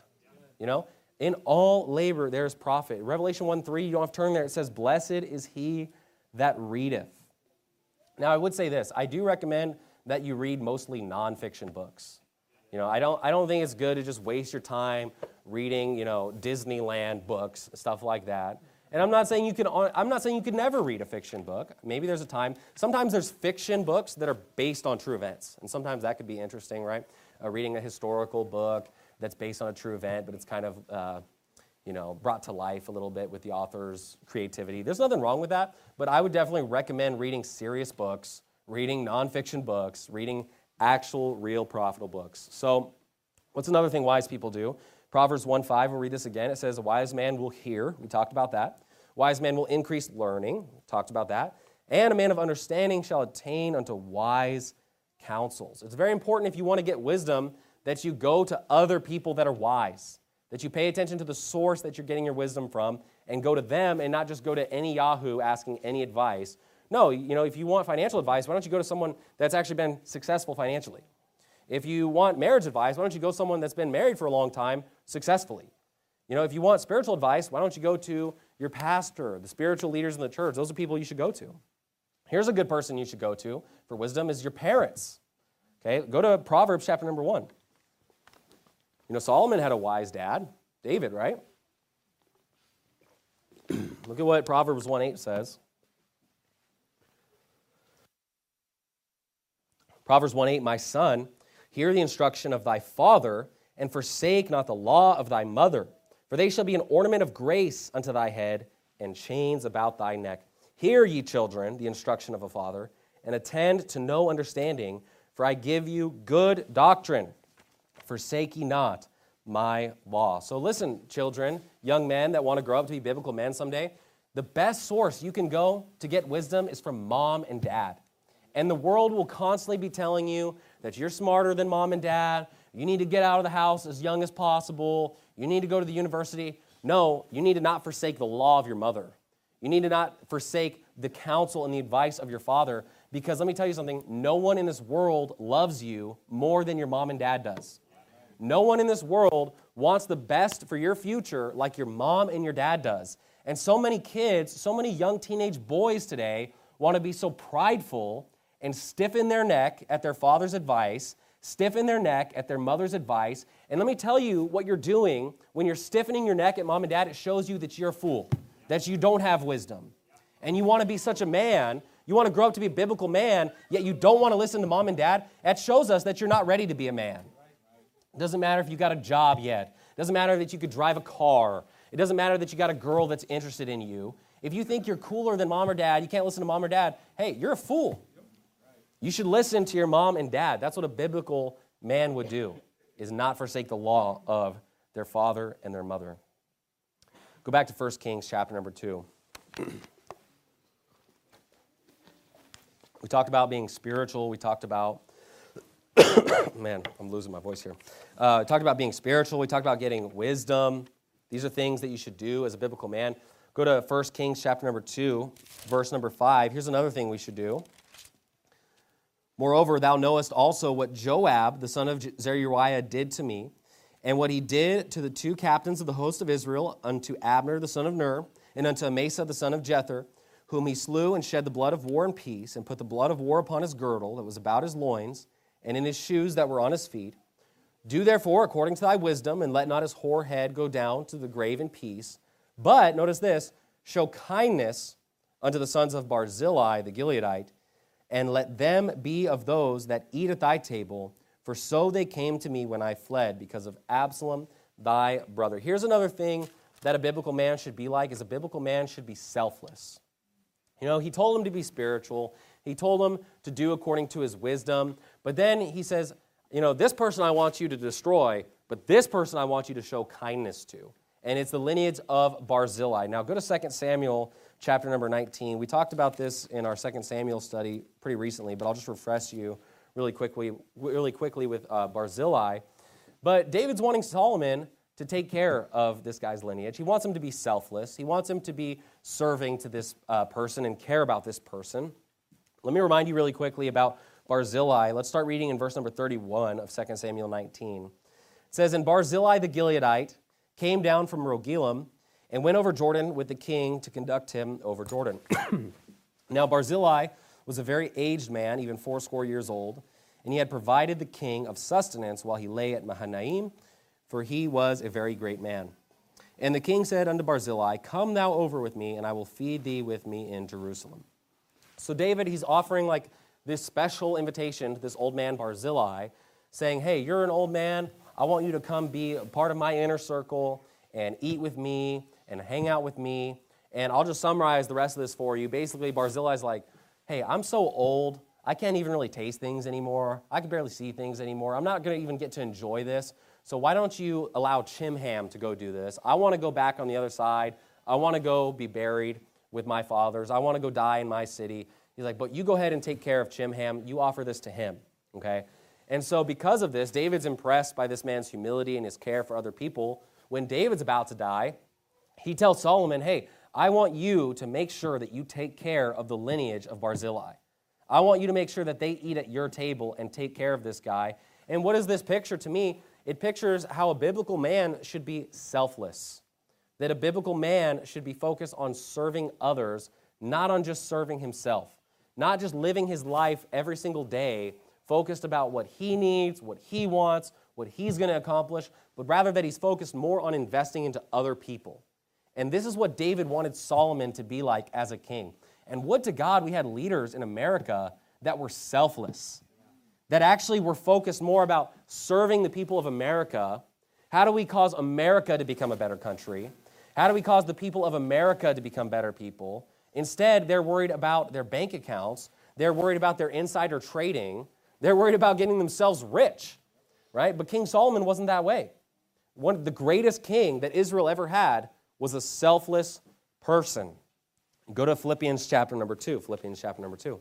In all labor there's profit. Revelation 1:3, you don't have to turn there. It says, blessed is he that readeth. Now, I would say this. I do recommend that you read mostly nonfiction books. I don't think it's good to just waste your time reading, Disneyland books, stuff like that. And I'm not saying you could never read a fiction book. Maybe there's a time. Sometimes there's fiction books that are based on true events, and sometimes that could be interesting, right? Reading a historical book that's based on a true event, but it's kind of brought to life a little bit with the author's creativity. There's nothing wrong with that, but I would definitely recommend reading serious books, reading nonfiction books, reading actual, real, profitable books. So what's another thing wise people do? Proverbs 1:5, we'll read this again. It says, a wise man will hear. We talked about that. Wise man will increase learning. We talked about that. And a man of understanding shall attain unto wise counsels. It's very important if you want to get wisdom that you go to other people that are wise, that you pay attention to the source that you're getting your wisdom from and go to them and not just go to any Yahoo asking any advice. No, if you want financial advice, why don't you go to someone that's actually been successful financially? If you want marriage advice, why don't you go to someone that's been married for a long time successfully? If you want spiritual advice, why don't you go to your pastor, the spiritual leaders in the church? Those are people you should go to. Here's a good person you should go to for wisdom is your parents. Okay, go to Proverbs chapter number 1. Solomon had a wise dad, David, right? Look at what Proverbs 1:8 says. Proverbs 1:8, my son, hear the instruction of thy father, and forsake not the law of thy mother. For they shall be an ornament of grace unto thy head, and chains about thy neck. Hear, ye children, the instruction of a father, and attend to no understanding, for I give you good doctrine. Forsake ye not my law. So listen, children, young men that want to grow up to be biblical men someday, the best source you can go to get wisdom is from mom and dad. And the world will constantly be telling you that you're smarter than mom and dad. You need to get out of the house as young as possible. You need to go to the university. No, you need to not forsake the law of your mother. You need to not forsake the counsel and the advice of your father, because let me tell you something, no one in this world loves you more than your mom and dad does. No one in this world wants the best for your future like your mom and your dad does. And so many kids, so many young teenage boys today want to be so prideful and stiffen their neck at their father's advice, stiffen their neck at their mother's advice. And let me tell you what you're doing when you're stiffening your neck at mom and dad. It shows you that you're a fool, that you don't have wisdom. And you want to be such a man, you want to grow up to be a biblical man, yet you don't want to listen to mom and dad. That shows us that you're not ready to be a man. It doesn't matter if you got a job yet. It doesn't matter that you could drive a car. It doesn't matter that you got a girl that's interested in you. If you think you're cooler than mom or dad, you can't listen to mom or dad, hey, you're a fool. You should listen to your mom and dad. That's what a biblical man would do, is not forsake the law of their father and their mother. Go back to 1 Kings chapter number 2. We talked about being spiritual. We talked about, man, I'm losing my voice here. We talked about being spiritual. We talked about getting wisdom. These are things that you should do as a biblical man. Go to 1 Kings chapter number 2, verse number 5. Here's another thing we should do. Moreover, thou knowest also what Joab, the son of Zeruiah, did to me, and what he did to the two captains of the host of Israel, unto Abner, the son of Ner, and unto Amasa, the son of Jether, whom he slew and shed the blood of war in peace, and put the blood of war upon his girdle that was about his loins, and in his shoes that were on his feet. Do therefore according to thy wisdom, and let not his hoar head go down to the grave in peace. But, notice this, show kindness unto the sons of Barzillai the Gileadite, and let them be of those that eat at thy table, for so they came to me when I fled, because of Absalom thy brother. Here's another thing that a biblical man should be like, is a biblical man should be selfless. You know, he told him to be spiritual. He told him to do according to his wisdom. But then he says, you know, this person I want you to destroy, but this person I want you to show kindness to. And it's the lineage of Barzillai. Now go to 2 Samuel chapter number 19. We talked about this in our 2 Samuel study pretty recently, but I'll just refresh you really quickly with Barzillai. But David's wanting Solomon to take care of this guy's lineage. He wants him to be selfless. He wants him to be serving to this person and care about this person. Let me remind you really quickly about Barzillai. Let's start reading in verse number 31 of 2 Samuel 19. It says, And Barzillai the Gileadite came down from Rogelim and went over Jordan with the king to conduct him over Jordan. Now Barzillai was a very aged man, even 80 years old, and he had provided the king of sustenance while he lay at Mahanaim, for he was a very great man. And the king said unto Barzillai, Come thou over with me, and I will feed thee with me in Jerusalem. So David, he's offering like this special invitation to this old man Barzillai, saying, hey, you're an old man. I want you to come be a part of my inner circle and eat with me and hang out with me. And I'll just summarize the rest of this for you. Basically, Barzillai's like, hey, I'm so old, I can't even really taste things anymore. I can barely see things anymore. I'm not going to even get to enjoy this. So why don't you allow Chimham to go do this? I want to go back on the other side. I want to go be buried with my fathers. I want to go die in my city. He's like, but you go ahead and take care of Chimham. You offer this to him, okay? And so because of this, David's impressed by this man's humility and his care for other people. When David's about to die, he tells Solomon, hey, I want you to make sure that you take care of the lineage of Barzillai. I want you to make sure that they eat at your table and take care of this guy. And what is this picture to me? It pictures how a biblical man should be selfless, that a biblical man should be focused on serving others, not on just serving himself, not just living his life every single day focused about what he needs, what he wants, what he's going to accomplish, but rather that he's focused more on investing into other people. And this is what David wanted Solomon to be like as a king. And would to God we had leaders in America that were selfless, that actually were focused more about serving the people of America. How do we cause America to become a better country? How do we cause the people of America to become better people? Instead, they're worried about their bank accounts. They're worried about their insider trading. They're worried about getting themselves rich, right? But King Solomon wasn't that way. The greatest king that Israel ever had was a selfless person. Go to Philippians chapter number 2. Philippians chapter number 2.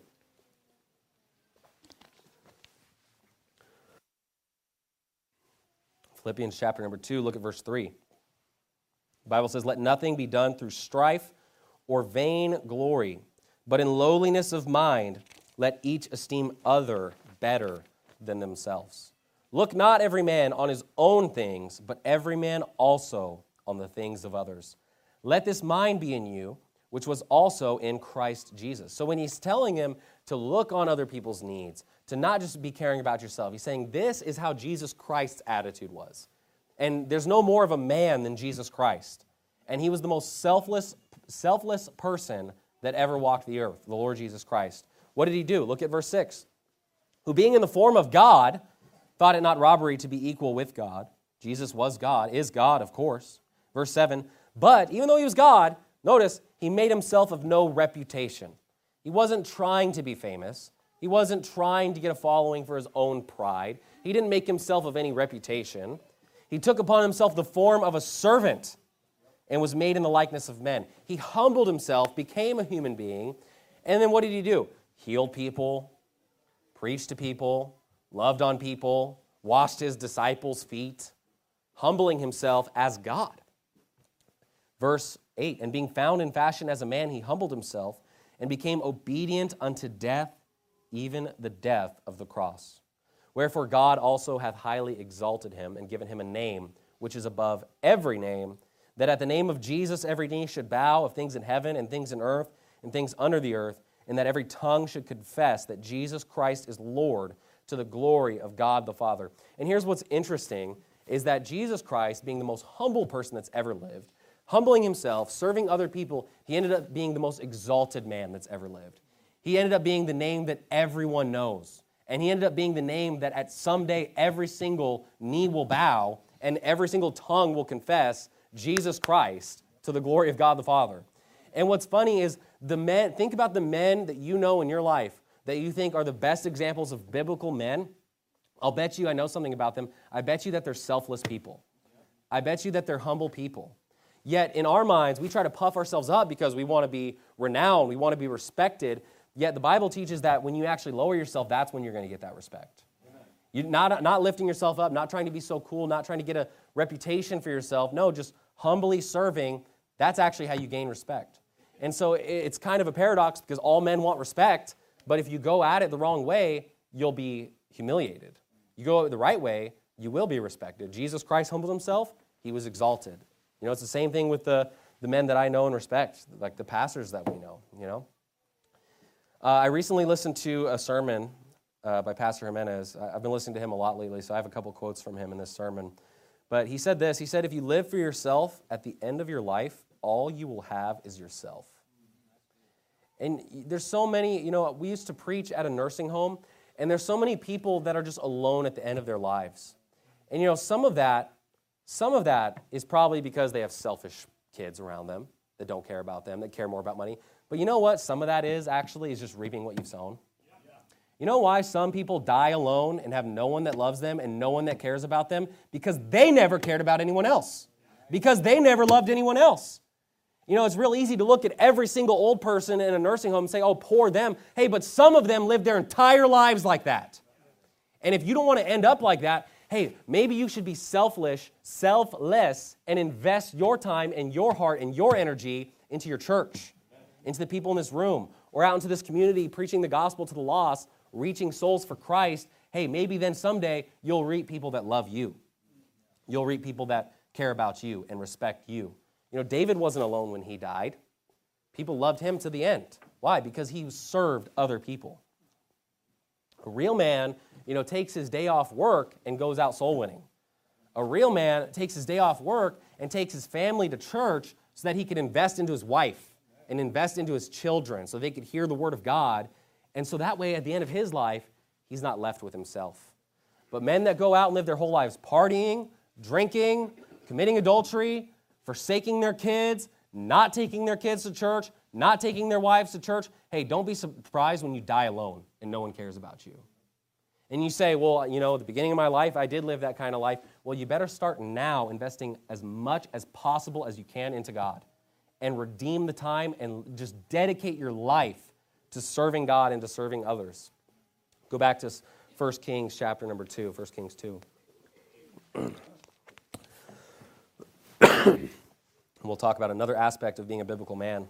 Philippians chapter number 2, look at verse 3. The Bible says, Let nothing be done through strife or vain glory, but in lowliness of mind, let each esteem other better than themselves. Look not every man on his own things, but every man also on the things of others. Let this mind be in you, which was also in Christ Jesus. So when he's telling him to look on other people's needs, to not just be caring about yourself, he's saying this is how Jesus Christ's attitude was. And there's no more of a man than Jesus Christ. And he was the most selfless person that ever walked the earth, the Lord Jesus Christ. What did he do? Look at verse 6. Who being in the form of God, thought it not robbery to be equal with God. Jesus was God, is God, of course. Verse 7, but even though he was God, notice, he made himself of no reputation. He wasn't trying to be famous. He wasn't trying to get a following for his own pride. He didn't make himself of any reputation. He took upon himself the form of a servant and was made in the likeness of men. He humbled himself, became a human being, and then what did he do? Healed people, preached to people, loved on people, washed his disciples' feet, humbling himself as God. Verse 8, and being found in fashion as a man, he humbled himself and became obedient unto death, even the death of the cross. Wherefore God also hath highly exalted him and given him a name which is above every name, that at the name of Jesus every knee should bow, of things in heaven and things in earth and things under the earth, and that every tongue should confess that Jesus Christ is Lord to the glory of God the Father. And here's what's interesting, is that Jesus Christ, being the most humble person that's ever lived, humbling himself, serving other people, he ended up being the most exalted man that's ever lived. He ended up being the name that everyone knows. And he ended up being the name that at someday every single knee will bow and every single tongue will confess Jesus Christ to the glory of God the Father. And what's funny is think about the men that you know in your life that you think are the best examples of biblical men. I'll bet you I know something about them. I bet you that they're selfless people. I bet you that they're humble people. Yet in our minds, we try to puff ourselves up because we want to be renowned, we want to be respected. Yet the Bible teaches that when you actually lower yourself, that's when you're going to get that respect. You're not lifting yourself up, not trying to be so cool, not trying to get a reputation for yourself. No, just humbly serving, that's actually how you gain respect. And so it's kind of a paradox because all men want respect, but if you go at it the wrong way, you'll be humiliated. You go the right way, you will be respected. Jesus Christ humbled himself, he was exalted. You know, it's the same thing with the men that I know and respect, like the pastors that we know, you know. I recently listened to a sermon by Pastor Jimenez. I've been listening to him a lot lately, so I have a couple quotes from him in this sermon. But he said this, he said, if you live for yourself, at the end of your life, all you will have is yourself. And there's so many, you know, we used to preach at a nursing home, and there's so many people that are just alone at the end of their lives. And, you know, some of that is probably because they have selfish kids around them that don't care about them, that care more about money. But you know what? Some of that is just reaping what you've sown. You know why some people die alone and have no one that loves them and no one that cares about them? Because they never cared about anyone else. Because they never loved anyone else. You know, it's real easy to look at every single old person in a nursing home and say, oh, poor them. Hey, but some of them lived their entire lives like that. And if you don't want to end up like that, hey, maybe you should be selfless, and invest your time and your heart and your energy into your church, into the people in this room, or out into this community preaching the gospel to the lost, reaching souls for Christ. Hey, maybe then someday you'll reach people that love you. You'll reach people that care about you and respect you. You know, David wasn't alone when he died. People loved him to the end. Why? Because he served other people. A real man, you know, takes his day off work and goes out soul winning. A real man takes his day off work and takes his family to church so that he can invest into his wife and invest into his children so they could hear the word of God. And so that way, at the end of his life, he's not left with himself. But men that go out and live their whole lives partying, drinking, committing adultery, forsaking their kids, not taking their kids to church, not taking their wives to church, hey, don't be surprised when you die alone and no one cares about you. And you say, well, you know, at the beginning of my life, I did live that kind of life. Well, you better start now investing as much as possible as you can into God and redeem the time and just dedicate your life to serving God and to serving others. Go back to 1 Kings chapter number 2, 1 Kings 2. And we'll talk about another aspect of being a biblical man.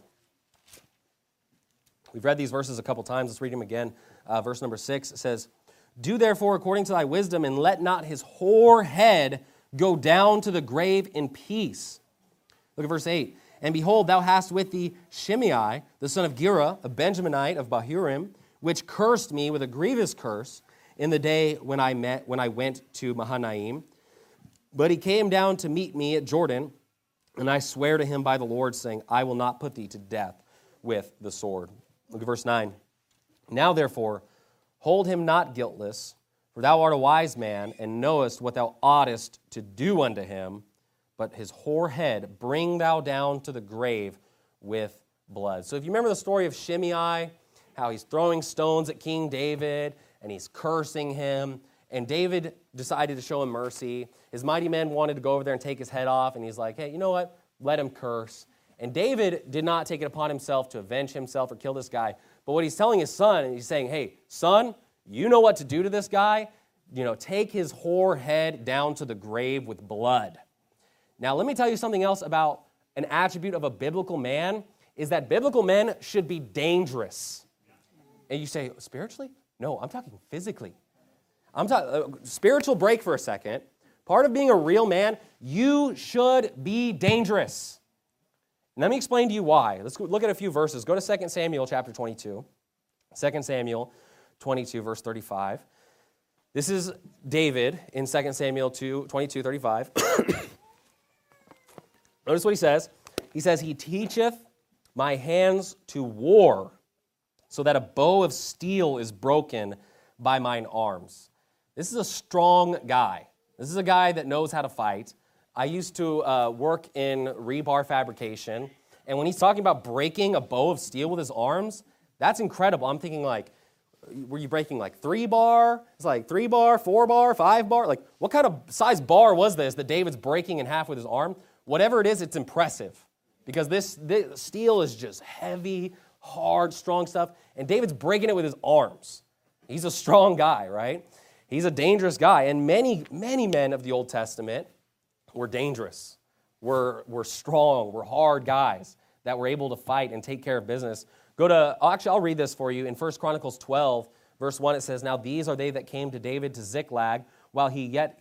We've read these verses a couple times. Let's read them again. Verse number 6 says, do therefore according to thy wisdom, and let not his hoar head go down to the grave in peace. Look at verse 8. And behold, thou hast with thee Shimei, the son of Gera, a Benjaminite of Bahurim, which cursed me with a grievous curse in the day when I went to Mahanaim. But he came down to meet me at Jordan, and I swear to him by the Lord, saying, I will not put thee to death with the sword. Look at verse 9. Now therefore, hold him not guiltless, for thou art a wise man, and knowest what thou oughtest to do unto him, but his hoar head bring thou down to the grave with blood. So if you remember the story of Shimei, how he's throwing stones at King David, and he's cursing him, and David decided to show him mercy. His mighty men wanted to go over there and take his head off, and he's like, hey, you know what? Let him curse. And David did not take it upon himself to avenge himself or kill this guy. But what he's telling his son, he's saying, hey, son, you know what to do to this guy. You know, take his hoar head down to the grave with blood. Now, let me tell you something else about an attribute of a biblical man, is that biblical men should be dangerous. And you say, spiritually? No, I'm talking physically. I'm talking spiritual break for a second. Part of being a real man, you should be dangerous. And let me explain to you why. Let's look at a few verses. Go to 2 Samuel chapter 22. 2 Samuel 22, verse 35. This is David in 2 Samuel 22, 35. Notice what he says. He says, he teacheth my hands to war, so that a bow of steel is broken by mine arms. This is a strong guy. This is a guy that knows how to fight. I used to work in rebar fabrication, and when he's talking about breaking a bow of steel with his arms, that's incredible. I'm thinking like, were you breaking like 3 bar? It's like 3 bar, 4 bar, 5 bar? Like, what kind of size bar was this that David's breaking in half with his arm? Whatever it is, it's impressive, because this steel is just heavy, hard, strong stuff, and David's breaking it with his arms. He's a strong guy, right? He's a dangerous guy, and many, many men of the Old Testament were dangerous, were strong, were hard guys that were able to fight and take care of business. I'll read this for you. In 1 Chronicles 12, verse 1, it says, now these are they that came to David to Ziklag, while he yet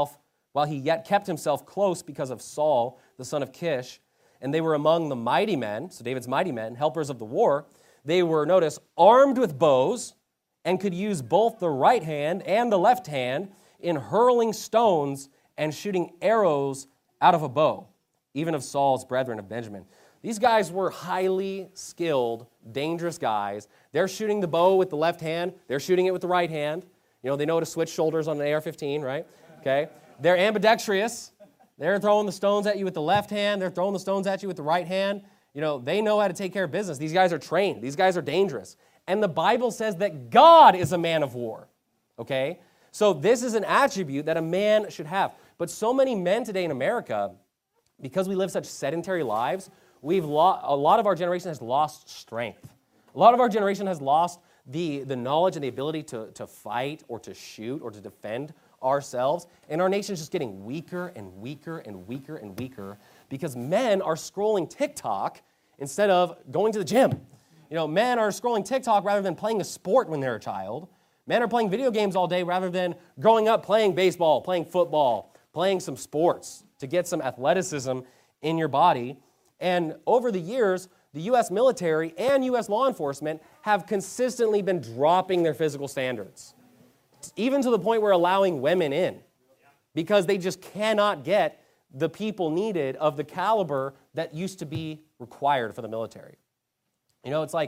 kept himself close because of Saul, the son of Kish, and they were among the mighty men, so David's mighty men, helpers of the war. They were, notice, armed with bows, and could use both the right hand and the left hand in hurling stones and shooting arrows out of a bow, even of Saul's brethren of Benjamin. These guys were highly skilled, dangerous guys. They're shooting the bow with the left hand. They're shooting it with the right hand. You know, they know to switch shoulders on an AR-15, right? Okay. They're ambidextrous. They're throwing the stones at you with the left hand. They're throwing the stones at you with the right hand. You know, they know how to take care of business. These guys are trained. These guys are dangerous. And the Bible says that God is a man of war, okay? So this is an attribute that a man should have. But so many men today in America, because we live such sedentary lives, a lot of our generation has lost strength. A lot of our generation has lost the knowledge and the ability to fight or to shoot or to defend ourselves. And our nation is just getting weaker and weaker and weaker and weaker because men are scrolling TikTok instead of going to the gym. You know, men are scrolling TikTok rather than playing a sport when they're a child. Men are playing video games all day rather than growing up playing baseball, playing football, playing some sports to get some athleticism in your body. And over the years, the U.S. military and U.S. law enforcement have consistently been dropping their physical standards, even to the point where allowing women in, because they just cannot get the people needed of the caliber that used to be required for the military. You know, it's like,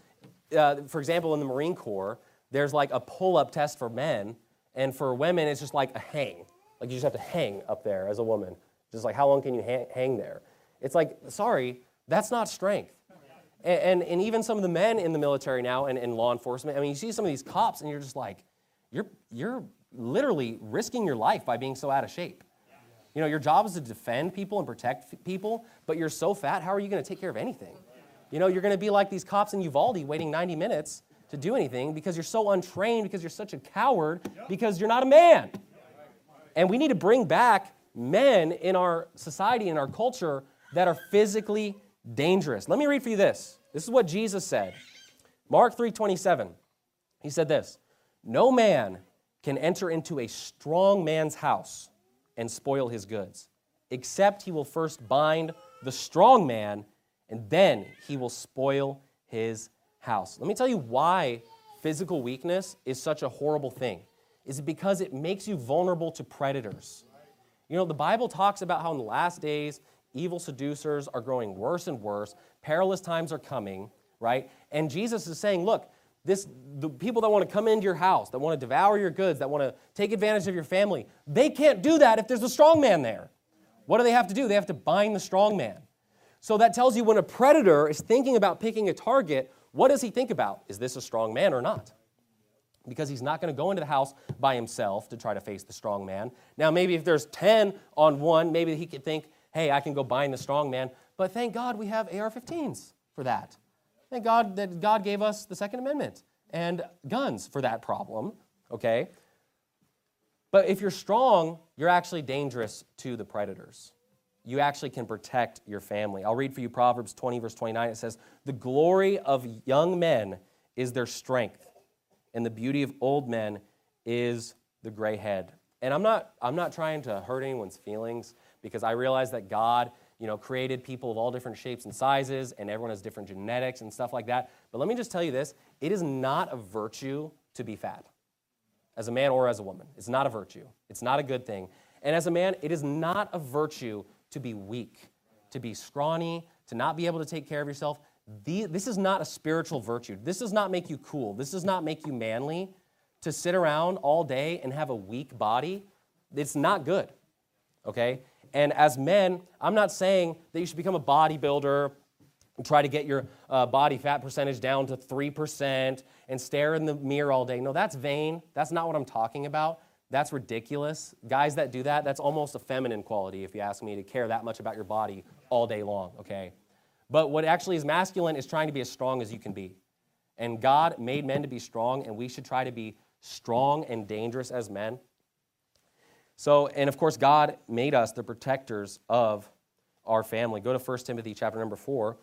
for example, in the Marine Corps, there's like a pull-up test for men, and for women, it's just like a hang. Like you just have to hang up there as a woman. Just like, how long can you hang there? It's like, sorry, that's not strength. And even some of the men in the military now and in law enforcement, I mean, you see some of these cops, and you're just like, you're literally risking your life by being so out of shape. You know, your job is to defend people and protect people, but you're so fat, how are you going to take care of anything? You know, you're going to be like these cops in Uvalde waiting 90 minutes to do anything because you're so untrained, because you're such a coward, because you're not a man. And we need to bring back men in our society, in our culture, that are physically dangerous. Let me read for you this. This is what Jesus said. Mark 3:27. He said this, no man can enter into a strong man's house and spoil his goods, except he will first bind the strong man, and then he will spoil his house. Let me tell you why physical weakness is such a horrible thing. Is because it makes you vulnerable to predators. You know, the Bible talks about how in the last days, evil seducers are growing worse and worse. Perilous times are coming, right? And Jesus is saying, look, the people that want to come into your house, that want to devour your goods, that want to take advantage of your family, they can't do that if there's a strong man there. What do they have to do? They have to bind the strong man. So that tells you when a predator is thinking about picking a target, what does he think about? Is this a strong man or not? Because he's not going to go into the house by himself to try to face the strong man. Now, maybe if there's 10 on one, maybe he could think, hey, I can go bind the strong man. But thank God we have AR-15s for that. Thank God that God gave us the Second Amendment and guns for that problem, okay? But if you're strong, you're actually dangerous to the predators. You actually can protect your family. I'll read for you Proverbs 20, verse 29. It says, the glory of young men is their strength, and the beauty of old men is the gray head. And I'm not trying to hurt anyone's feelings, because I realize that God created people of all different shapes and sizes, and everyone has different genetics and stuff like that. But let me just tell you this. It is not a virtue to be fat, as a man or as a woman. It's not a virtue. It's not a good thing. And as a man, it is not a virtue to be weak, to be scrawny, to not be able to take care of yourself. This is not a spiritual virtue. This does not make you cool. This does not make you manly. To sit around all day and have a weak body, it's not good, okay? And as men, I'm not saying that you should become a bodybuilder and try to get your body fat percentage down to 3% and stare in the mirror all day. No, that's vain. That's not what I'm talking about. That's ridiculous. Guys that do that, that's almost a feminine quality, if you ask me, to care that much about your body all day long, okay? But what actually is masculine is trying to be as strong as you can be. And God made men to be strong, and we should try to be strong and dangerous as men. So, and of course, God made us the protectors of our family. Go to 1 Timothy chapter number 4.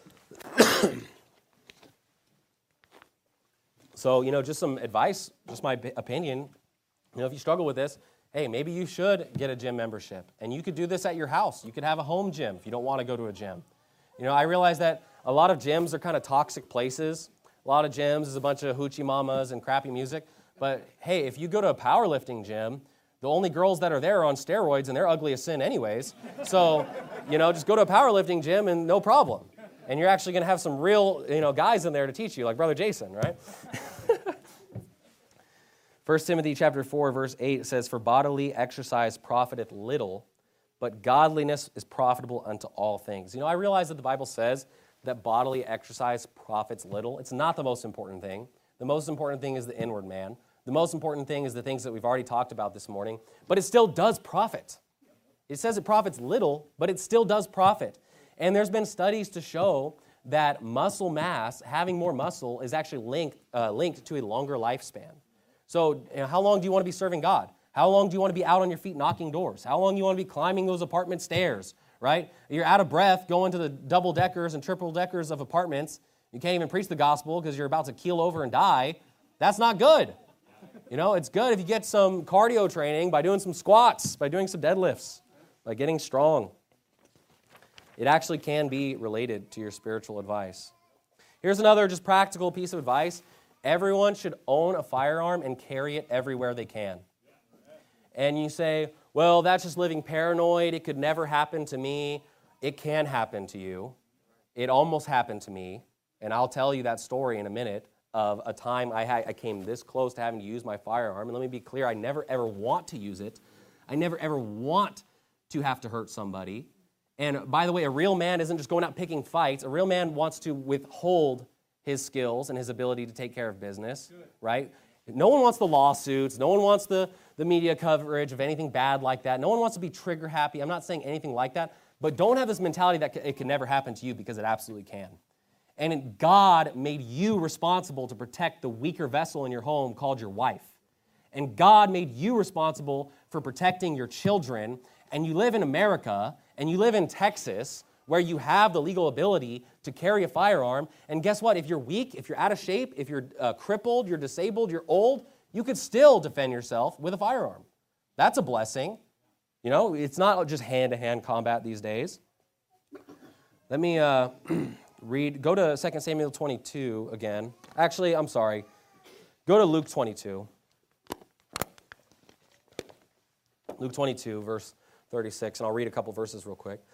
So, just some advice, just my opinion. If you struggle with this, hey, maybe you should get a gym membership. And you could do this at your house. You could have a home gym if you don't want to go to a gym. I realize that a lot of gyms are kind of toxic places. A lot of gyms is a bunch of hoochie mamas and crappy music. But hey, if you go to a powerlifting gym, the only girls that are there are on steroids, and they're ugly as sin anyways. So, just go to a powerlifting gym and no problem. And you're actually going to have some real, guys in there to teach you, like Brother Jason, right? 1 Timothy chapter 4, verse 8 says, "For bodily exercise profiteth little, but godliness is profitable unto all things." I realize that the Bible says that bodily exercise profits little. It's not the most important thing. The most important thing is the inward man. The most important thing is the things that we've already talked about this morning. But it still does profit. It says it profits little, but it still does profit. And there's been studies to show that muscle mass, having more muscle, is actually linked to a longer lifespan. So how long do you want to be serving God? How long do you want to be out on your feet knocking doors? How long do you want to be climbing those apartment stairs, right? You're out of breath going to the double-deckers and triple-deckers of apartments. You can't even preach the gospel because you're about to keel over and die. That's not good. It's good if you get some cardio training by doing some squats, by doing some deadlifts, by getting strong. It actually can be related to your spiritual advice. Here's another just practical piece of advice. Everyone should own a firearm and carry it everywhere they can. And you say, well, that's just living paranoid. It could never happen to me. It can happen to you. It almost happened to me. And I'll tell you that story in a minute of a time I came this close to having to use my firearm. And let me be clear, I never ever want to use it. I never ever want to have to hurt somebody. And by the way, a real man isn't just going out picking fights. A real man wants to withhold his skills and his ability to take care of business, right? No one wants the lawsuits. No one wants the media coverage of anything bad like that. No one wants to be trigger happy. I'm not saying anything like that. But don't have this mentality that it can never happen to you, because it absolutely can. And God made you responsible to protect the weaker vessel in your home called your wife. And God made you responsible for protecting your children. And you live in America, and you live in Texas, where you have the legal ability to carry a firearm. And guess what? If you're weak, if you're out of shape, if you're crippled, you're disabled, you're old, you could still defend yourself with a firearm. That's a blessing. It's not just hand-to-hand combat these days. Let me go to 2 Samuel 22 again. Actually, I'm sorry. Go to Luke 22. Luke 22, verse 36, and I'll read a couple verses real quick.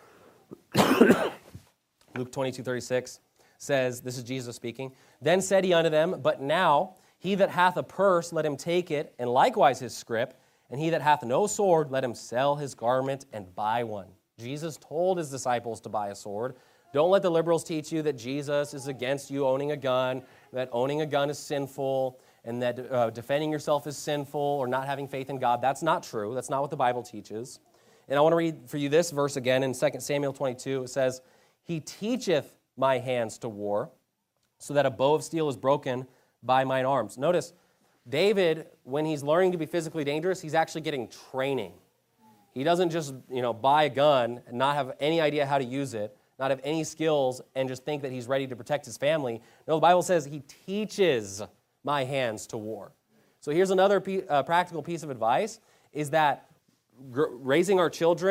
Luke 22:36 says, this is Jesus speaking, "Then said he unto them, But now he that hath a purse, let him take it, and likewise his scrip, and he that hath no sword, let him sell his garment and buy one." Jesus told his disciples to buy a sword. Don't let the liberals teach you that Jesus is against you owning a gun, that owning a gun is sinful, and that defending yourself is sinful, or not having faith in God. That's not true. That's not what the Bible teaches. And I want to read for you this verse again in 2 Samuel 22. It says, "He teacheth my hands to war, so that a bow of steel is broken by mine arms." Notice, David, when he's learning to be physically dangerous, he's actually getting training. He doesn't just, buy a gun and not have any idea how to use it, not have any skills, and just think that he's ready to protect his family. No, the Bible says he teaches my hands to war. So here's another practical piece of advice, is that raising our children,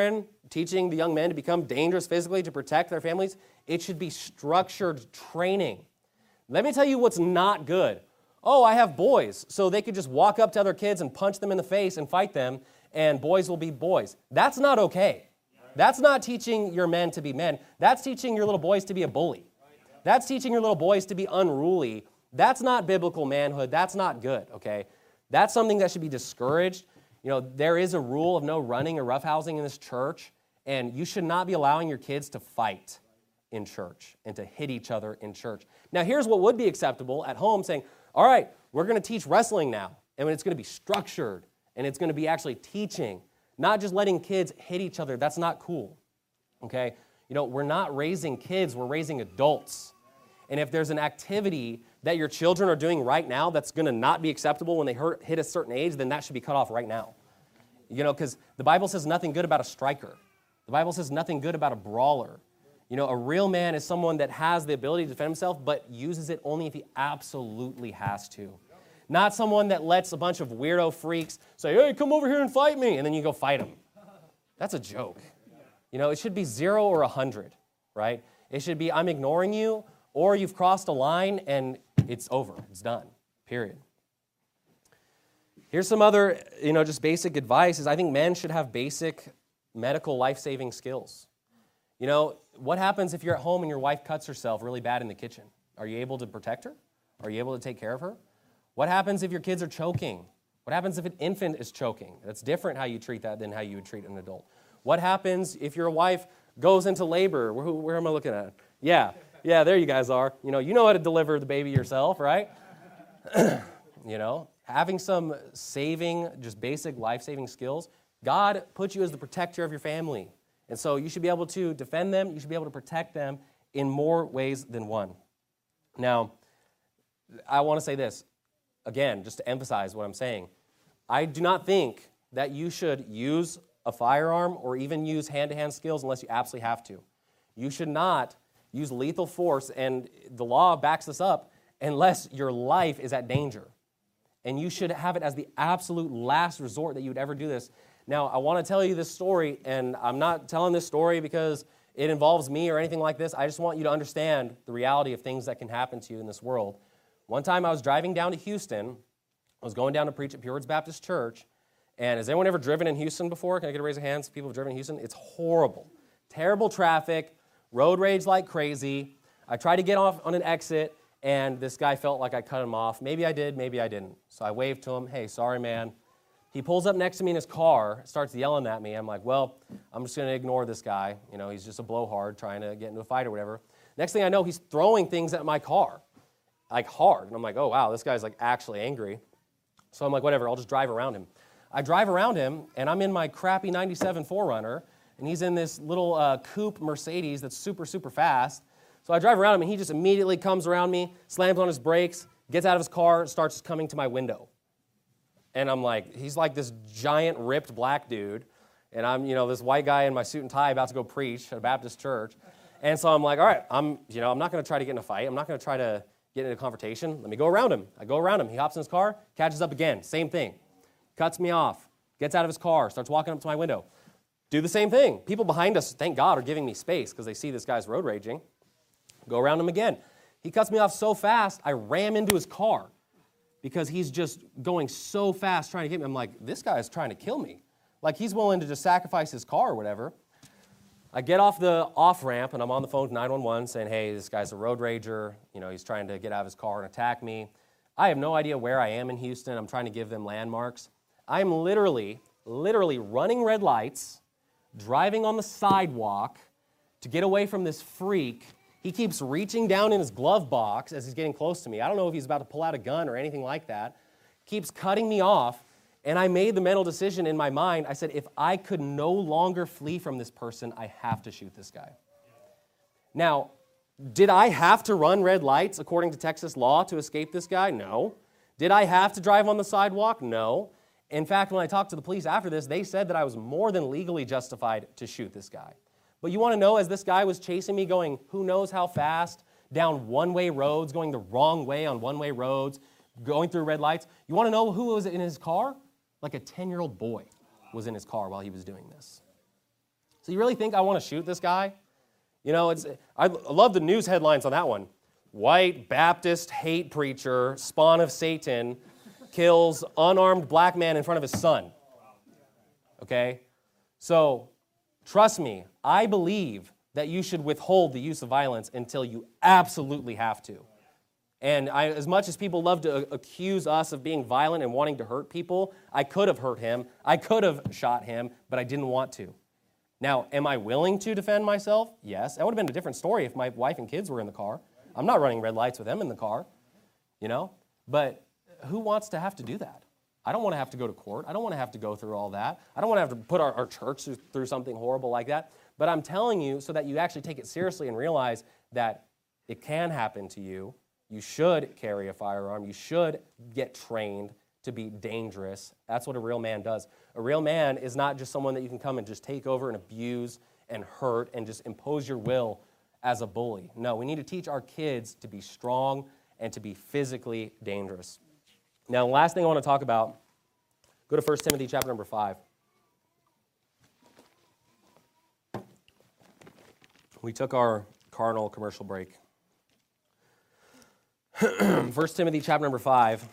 teaching the young men to become dangerous physically to protect their families. It should be structured training. Let me tell you what's not good. Oh, I have boys, so they could just walk up to other kids and punch them in the face and fight them, and boys will be boys. That's not okay. That's not teaching your men to be men. That's teaching your little boys to be a bully. That's teaching your little boys to be unruly. That's not biblical manhood. That's not good, okay? That's something that should be discouraged. You know, there is a rule of no running or roughhousing in this church, and you should not be allowing your kids to fight in church and to hit each other in church. Now, here's what would be acceptable at home, saying, all right, we're going to teach wrestling now, and it's going to be structured, and it's going to be actually teaching, not just letting kids hit each other. That's not cool, okay? You know, we're not raising kids, we're raising adults. And if there's an activity that your children are doing right now that's going to not be acceptable when they hit a certain age, then that should be cut off right now. You know, because the Bible says nothing good about a striker. The Bible says nothing good about a brawler. You know, a real man is someone that has the ability to defend himself, but uses it only if he absolutely has to. Not someone that lets a bunch of weirdo freaks say, hey, come over here and fight me, and then you go fight them. That's a joke. You know, it should be 0 or 100, right? It should be, I'm ignoring you, or you've crossed a line and it's over. It's done, period. Here's some other, just basic advice is I think men should have basic medical life-saving skills. You know, what happens if you're at home and your wife cuts herself really bad in the kitchen? Are you able to protect her? Are you able to take care of her? What happens if your kids are choking? What happens if an infant is choking? That's different how you treat that than how you would treat an adult. What happens if your wife goes into labor? Where am I looking at? Yeah, there you guys are. You know how to deliver the baby yourself, right? Having some just basic life-saving skills. God put you as the protector of your family. And so you should be able to defend them. You should be able to protect them in more ways than one. Now, I want to say this, again, just to emphasize what I'm saying. I do not think that you should use a firearm or even use hand-to-hand skills unless you absolutely have to. You should not use lethal force, and the law backs this up, unless your life is at danger. And you should have it as the absolute last resort that you would ever do this. Now, I want to tell you this story, and I'm not telling this story because it involves me or anything like this. I just want you to understand the reality of things that can happen to you in this world. One time I was driving down to Houston. I was going down to preach at Pure Woods Baptist Church. And has anyone ever driven in Houston before? Can I get a raise of hands? People have driven in Houston? It's horrible. Terrible traffic, road rage like crazy. I tried to get off on an exit, and this guy felt like I cut him off. Maybe I did, maybe I didn't. So I waved to him, hey, sorry, man. He pulls up next to me in his car, starts yelling at me. I'm like, well, I'm just going to ignore this guy. He's just a blowhard trying to get into a fight or whatever. Next thing I know, he's throwing things at my car, like hard. And I'm like, oh, wow, this guy's like actually angry. So I'm like, whatever, I'll just drive around him. I drive around him, and I'm in my crappy 97 4Runner, and he's in this little coupe Mercedes that's super, super fast. So I drive around him, and he just immediately comes around me, slams on his brakes, gets out of his car, starts coming to my window. And I'm like, he's like this giant, ripped black dude, and I'm, this white guy in my suit and tie about to go preach at a Baptist church. And so I'm like, all right, I'm not going to try to get in a fight. I'm not going to try to get into a confrontation. Let me go around him. I go around him. He hops in his car, catches up again. Same thing. Cuts me off, gets out of his car, starts walking up to my window. Do the same thing. People behind us, thank God, are giving me space because they see this guy's road raging. Go around him again. He cuts me off so fast, I ram into his car because he's just going so fast trying to get me. I'm like, this guy's trying to kill me. Like he's willing to just sacrifice his car or whatever. I get off the off-ramp, and I'm on the phone to 911 saying, hey, this guy's a road rager. He's trying to get out of his car and attack me. I have no idea where I am in Houston. I'm trying to give them landmarks. I'm literally running red lights, driving on the sidewalk to get away from this freak. He keeps reaching down in his glove box as he's getting close to me. I don't know if he's about to pull out a gun or anything like that. Keeps cutting me off, and I made the mental decision in my mind. I said, if I could no longer flee from this person, I have to shoot this guy. Now, did I have to run red lights according to Texas law to escape this guy? No. Did I have to drive on the sidewalk? No. In fact, when I talked to the police after this, they said that I was more than legally justified to shoot this guy. But you want to know, as this guy was chasing me going who knows how fast, down one-way roads, going the wrong way on one-way roads, going through red lights, you want to know who was in his car? Like a 10-year-old boy was in his car while he was doing this. So you really think I want to shoot this guy? You know, I love the news headlines on that one. White Baptist hate preacher, spawn of Satan, kills unarmed black man in front of his son. Okay? So, trust me, I believe that you should withhold the use of violence until you absolutely have to. And as much as people love to accuse us of being violent and wanting to hurt people, I could have hurt him, I could have shot him, but I didn't want to. Now, am I willing to defend myself? Yes. That would have been a different story if my wife and kids were in the car. I'm not running red lights with them in the car, you know? But who wants to have to do that? I don't want to have to go to court. I don't want to have to go through all that. I don't want to have to put our church through something horrible like that. But I'm telling you so that you actually take it seriously and realize that it can happen to you. You should carry a firearm. You should get trained to be dangerous. That's what a real man does. A real man is not just someone that you can come and just take over and abuse and hurt and just impose your will as a bully. No, we need to teach our kids to be strong and to be physically dangerous. Now, the last thing I want to talk about, go to 1 Timothy chapter number 5. We took our carnal commercial break. 1 Timothy chapter number 5.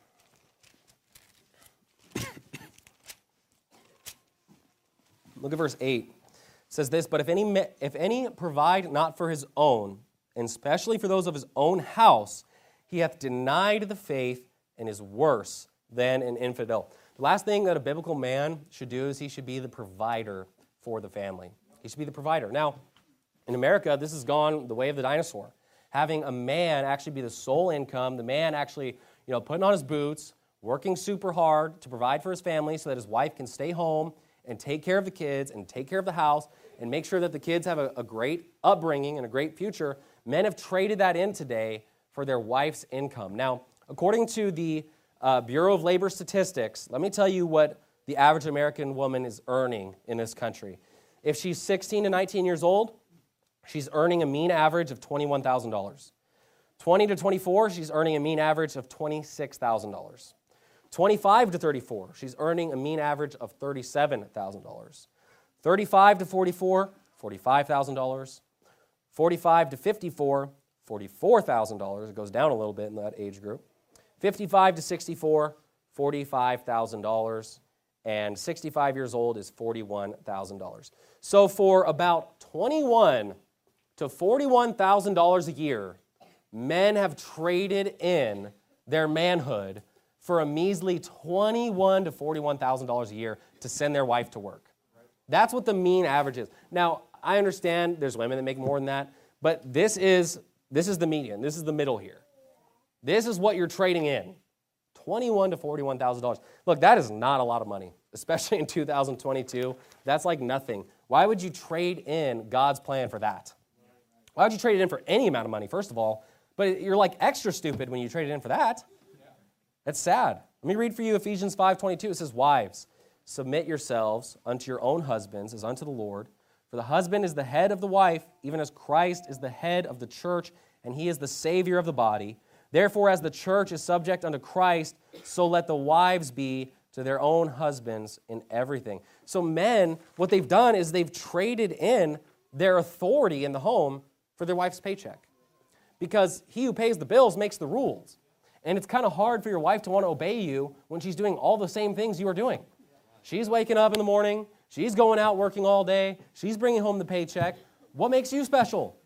Look at verse 8. It says this, but if any provide not for his own, and especially for those of his own house, he hath denied the faith and is worse than an infidel. The last thing that a biblical man should do is he should be the provider for the family. He should be the provider. Now, in America, this has gone the way of the dinosaur. Having a man actually be the sole income, the man actually, putting on his boots, working super hard to provide for his family so that his wife can stay home and take care of the kids and take care of the house and make sure that the kids have a great upbringing and a great future. Men have traded that in today for their wife's income. Now, according to the Bureau of Labor Statistics, let me tell you what the average American woman is earning in this country. If she's 16 to 19 years old, she's earning a mean average of $21,000. 20 to 24, she's earning a mean average of $26,000. 25 to 34, she's earning a mean average of $37,000. 35 to 44, $45,000. 45 to 54, $44,000. It goes down a little bit in that age group. 55 to 64, $45,000. And 65 years old is $41,000. So for about $21,000 to $41,000 a year, men have traded in their manhood for a measly $21,000 to $41,000 a year to send their wife to work. That's what the mean average is. Now, I understand there's women that make more than that, but this is the median. This is the middle here. This is what you're trading in, $21,000 to $41,000. Look, that is not a lot of money, especially in 2022. That's like nothing. Why would you trade in God's plan for that? Why would you trade it in for any amount of money, first of all? But you're like extra stupid when you trade it in for that. That's sad. Let me read for you Ephesians 5:22. It says, wives, submit yourselves unto your own husbands as unto the Lord. For the husband is the head of the wife, even as Christ is the head of the church, and he is the Savior of the body. Therefore, as the church is subject unto Christ, so let the wives be to their own husbands in everything. So men, what they've done is they've traded in their authority in the home for their wife's paycheck. Because he who pays the bills makes the rules. And it's kind of hard for your wife to want to obey you when she's doing all the same things you are doing. She's waking up in the morning. She's going out working all day. She's bringing home the paycheck. What makes you special?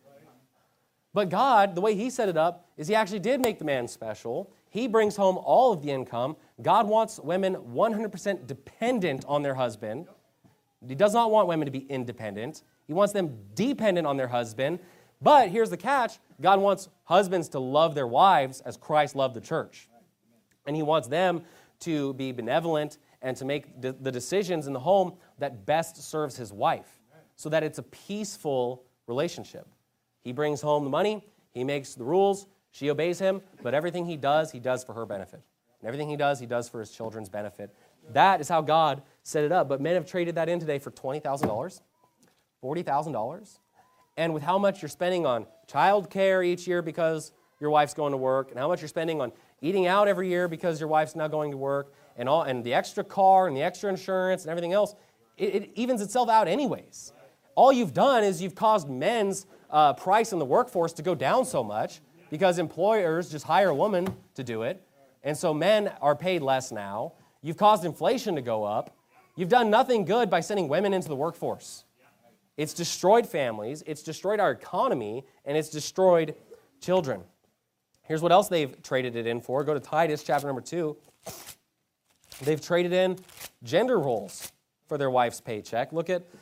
But God, the way he set it up, is he actually did make the man special. He brings home all of the income. God wants women 100% dependent on their husband. He does not want women to be independent. He wants them dependent on their husband. But here's the catch. God wants husbands to love their wives as Christ loved the church. And he wants them to be benevolent and to make the decisions in the home that best serves his wife so that it's a peaceful relationship. He brings home the money. He makes the rules. She obeys him. But everything he does for her benefit. And everything he does for his children's benefit. That is how God set it up. But men have traded that in today for $20,000, $40,000. And with how much you're spending on child care each year because your wife's going to work, and how much you're spending on eating out every year because your wife's not going to work, and the extra car and the extra insurance and everything else, it evens itself out anyways. all you've done is you've caused men's price in the workforce to go down so much because employers just hire a woman to do it. And so men are paid less now. You've caused inflation to go up. You've done nothing good by sending women into the workforce. It's destroyed families, it's destroyed our economy, and it's destroyed children. Here's what else they've traded it in for. Go to Titus chapter number 2. They've traded in gender roles for their wife's paycheck. Look at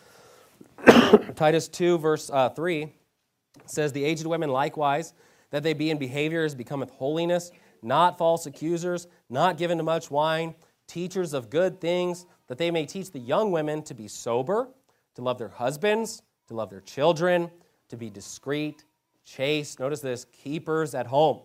Titus 2, verse 3. It says, the aged women likewise, that they be in behavior as becometh holiness, not false accusers, not given to much wine, teachers of good things, that they may teach the young women to be sober, to love their husbands, to love their children, to be discreet, chaste, notice this, keepers at home,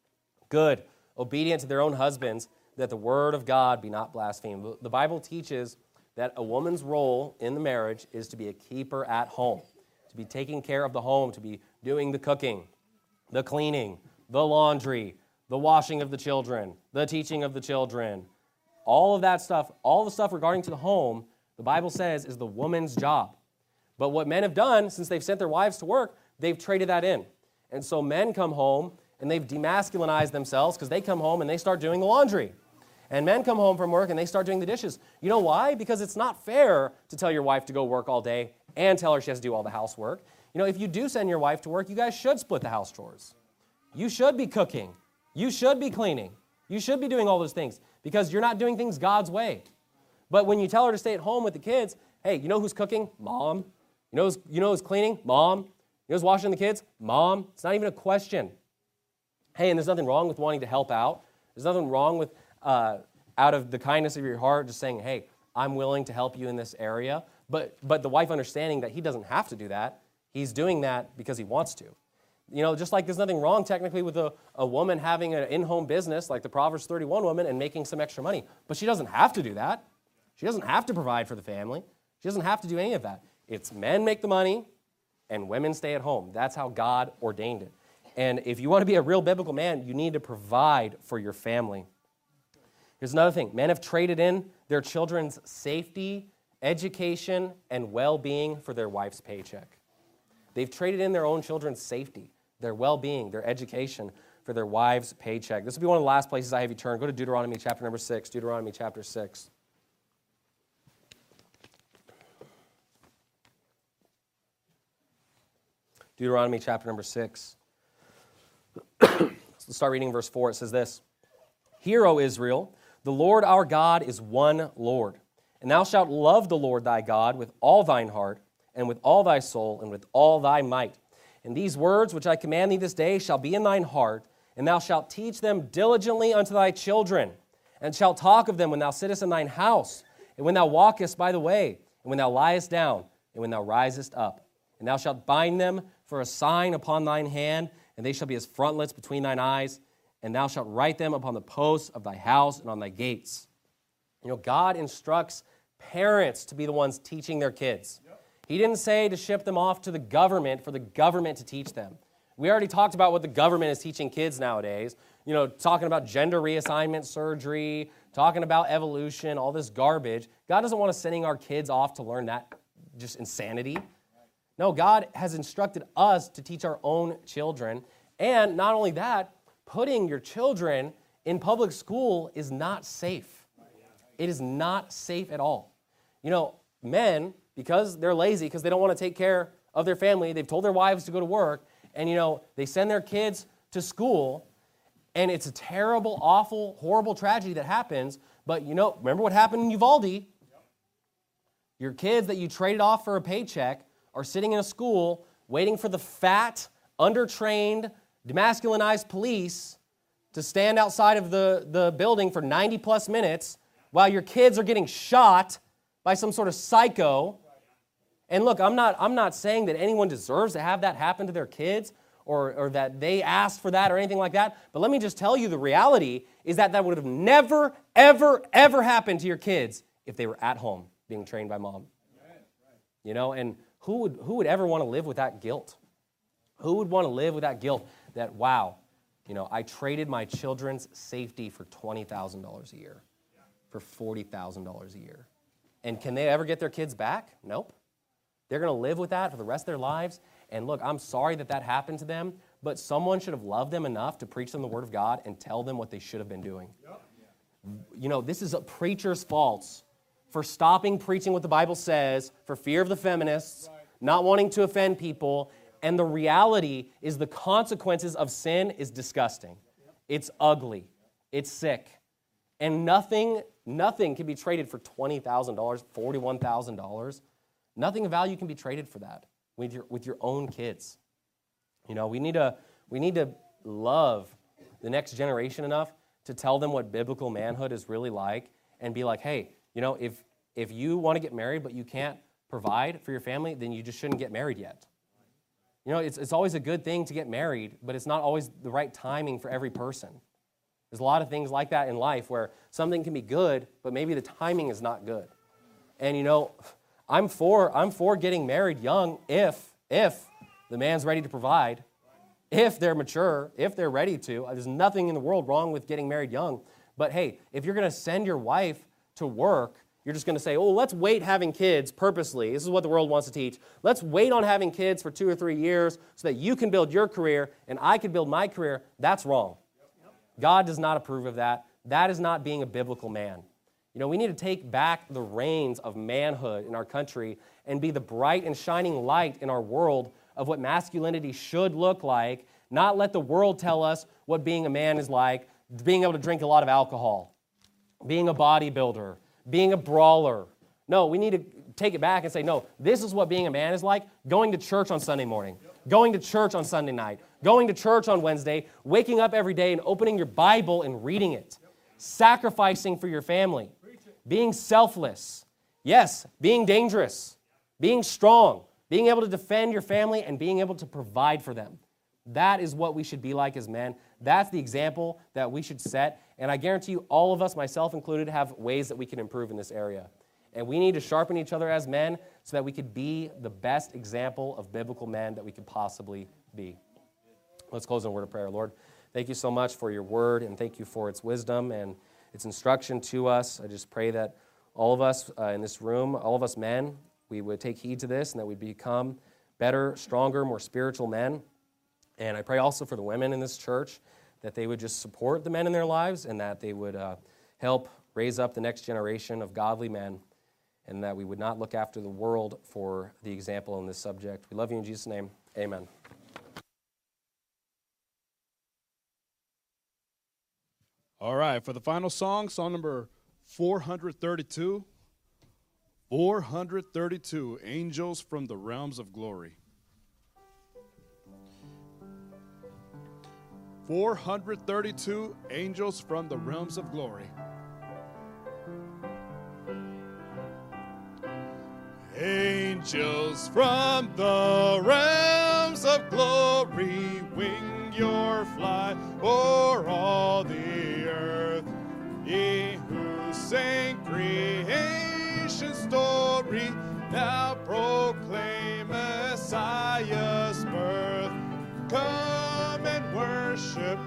good, obedient to their own husbands, that the word of God be not blasphemed. The Bible teaches that a woman's role in the marriage is to be a keeper at home, to be taking care of the home, to be doing the cooking, the cleaning, the laundry, the washing of the children, the teaching of the children. All of that stuff, all the stuff regarding to the home, the Bible says is the woman's job. But what men have done, since they've sent their wives to work, they've traded that in. And so men come home and they've demasculinized themselves because they come home and they start doing the laundry. And men come home from work and they start doing the dishes. You know why? Because it's not fair to tell your wife to go work all day and tell her she has to do all the housework. You know, if you do send your wife to work, you guys should split the house chores. You should be cooking. You should be cleaning. You should be doing all those things because you're not doing things God's way. But when you tell her to stay at home with the kids, hey, you know who's cooking? Mom. You know who's cleaning? Mom. You know who's washing the kids? Mom. It's not even a question. Hey, and there's nothing wrong with wanting to help out. There's nothing wrong with, out of the kindness of your heart, just saying, hey, I'm willing to help you in this area. But the wife understanding that he doesn't have to do that. He's doing that because he wants to. You know, just like there's nothing wrong technically with a woman having an in-home business like the Proverbs 31 woman and making some extra money. But she doesn't have to do that. She doesn't have to provide for the family. She doesn't have to do any of that. It's men make the money and women stay at home. That's how God ordained it. And if you want to be a real biblical man, you need to provide for your family. Here's another thing. Men have traded in their children's safety, education, and well-being for their wife's paycheck. They've traded in their own children's safety, their well-being, their education for their wife's paycheck. This will be one of the last places I have you turn. Go to Deuteronomy chapter number 6. Deuteronomy chapter 6. Deuteronomy chapter number 6. Let's start reading verse 4. It says this, Hear, O Israel, the Lord our God is one Lord, and thou shalt love the Lord thy God with all thine heart, and with all thy soul, and with all thy might. And these words which I command thee this day shall be in thine heart, and thou shalt teach them diligently unto thy children, and shalt talk of them when thou sittest in thine house, and when thou walkest by the way, and when thou liest down, and when thou risest up. And thou shalt bind them for a sign upon thine hand, and they shall be as frontlets between thine eyes, and thou shalt write them upon the posts of thy house and on thy gates. You know, God instructs parents to be the ones teaching their kids. He didn't say to ship them off to the government for the government to teach them. We already talked about what the government is teaching kids nowadays. You know, talking about gender reassignment surgery, talking about evolution, all this garbage. God doesn't want us sending our kids off to learn that just insanity. No, God has instructed us to teach our own children. And not only that, putting your children in public school is not safe. It is not safe at all. You know, men, because they're lazy, because they don't want to take care of their family, they've told their wives to go to work, and, you know, they send their kids to school, and it's a terrible, awful, horrible tragedy that happens. But, you know, remember what happened in Uvalde? Your kids that you traded off for a paycheck are sitting in a school waiting for the fat, undertrained, demasculinized police to stand outside of the building for 90-plus minutes while your kids are getting shot by some sort of psycho. And look, I'm not saying that anyone deserves to have that happen to their kids or that they asked for that or anything like that. But let me just tell you the reality is that would have never, ever, ever happened to your kids if they were at home being trained by mom. You know, and who would ever want to live with that guilt? Who would want to live with that guilt that, wow, you know, I traded my children's safety for $20,000 a year, for $40,000 a year. And can they ever get their kids back? Nope. They're going to live with that for the rest of their lives. And look, I'm sorry that that happened to them, but someone should have loved them enough to preach them the Word of God and tell them what they should have been doing. Yep. You know, this is a preacher's fault for stopping preaching what the Bible says for fear of the feminists, not wanting to offend people. And the reality is the consequences of sin is disgusting. It's ugly. It's sick. And nothing can be traded for $20,000, $41,000. Nothing of value can be traded for that with your own kids. You know, we need to love the next generation enough to tell them what biblical manhood is really like and be like, hey, you know, if you want to get married but you can't provide for your family, then you just shouldn't get married yet. You know, it's always a good thing to get married, but it's not always the right timing for every person. There's a lot of things like that in life where something can be good, but maybe the timing is not good. And you know, I'm for getting married young if the man's ready to provide, if they're mature, if they're ready to. There's nothing in the world wrong with getting married young. But hey, if you're going to send your wife to work, you're just going to say, oh, let's wait having kids purposely. This is what the world wants to teach. Let's wait on having kids for 2 or 3 years so that you can build your career and I can build my career. That's wrong. God does not approve of that. That is not being a biblical man. You know, we need to take back the reins of manhood in our country and be the bright and shining light in our world of what masculinity should look like, not let the world tell us what being a man is like, being able to drink a lot of alcohol, being a bodybuilder, being a brawler. No, we need to take it back and say, no, this is what being a man is like, going to church on Sunday morning, going to church on Sunday night, going to church on Wednesday, waking up every day and opening your Bible and reading it, sacrificing for your family, being selfless, yes, being dangerous, being strong, being able to defend your family and being able to provide for them. That is what we should be like as men. That's the example that we should set. And I guarantee you, all of us, myself included, have ways that we can improve in this area. And we need to sharpen each other as men so that we could be the best example of biblical men that we could possibly be. Let's close in a word of prayer. Lord, thank you so much for your word, and thank you for its wisdom and its instruction to us. I just pray that all of us in this room, all of us men, we would take heed to this and that we'd become better, stronger, more spiritual men. And I pray also for the women in this church that they would just support the men in their lives and that they would help raise up the next generation of godly men and that we would not look after the world for the example in this subject. We love you in Jesus' name. Amen. All right, for the final song number 432. 432, Angels from the Realms of Glory. 432, Angels from the Realms of Glory. Angels from the realms of glory, wing your flight o'er all the earth. Ye who sang creation's story, now proclaim Messiah's birth. Come and worship,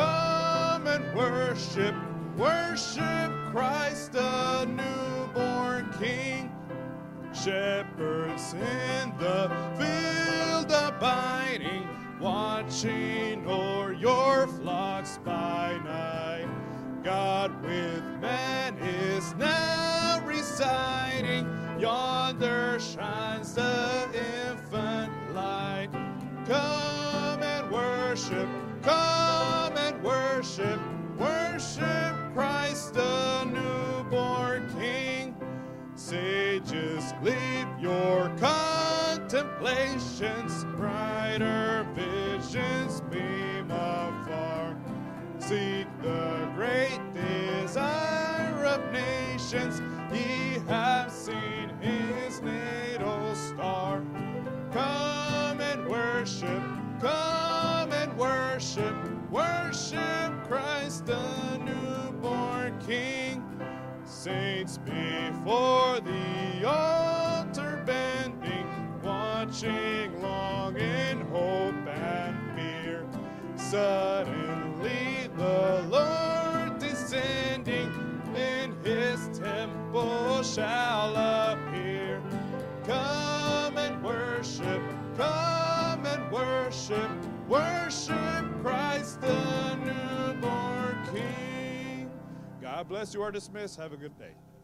worship Christ, the newborn King. Shepherds in the field abiding, watching o'er your flocks by night. God with man is now residing, yonder shines the infant light. Come and worship, worship Christ, the nufborn King. Sages, leave your contemplations, brighter visions beam afar. Seek the great desire of nations, ye have seen his natal star. Come and worship, worship Christ, the newborn King. Saints before the altar bending, watching long in hope and fear. Suddenly the Lord descending in his temple shall appear. Come and worship, worship Christ the newborn King. God bless you. Are dismissed. Have a good day.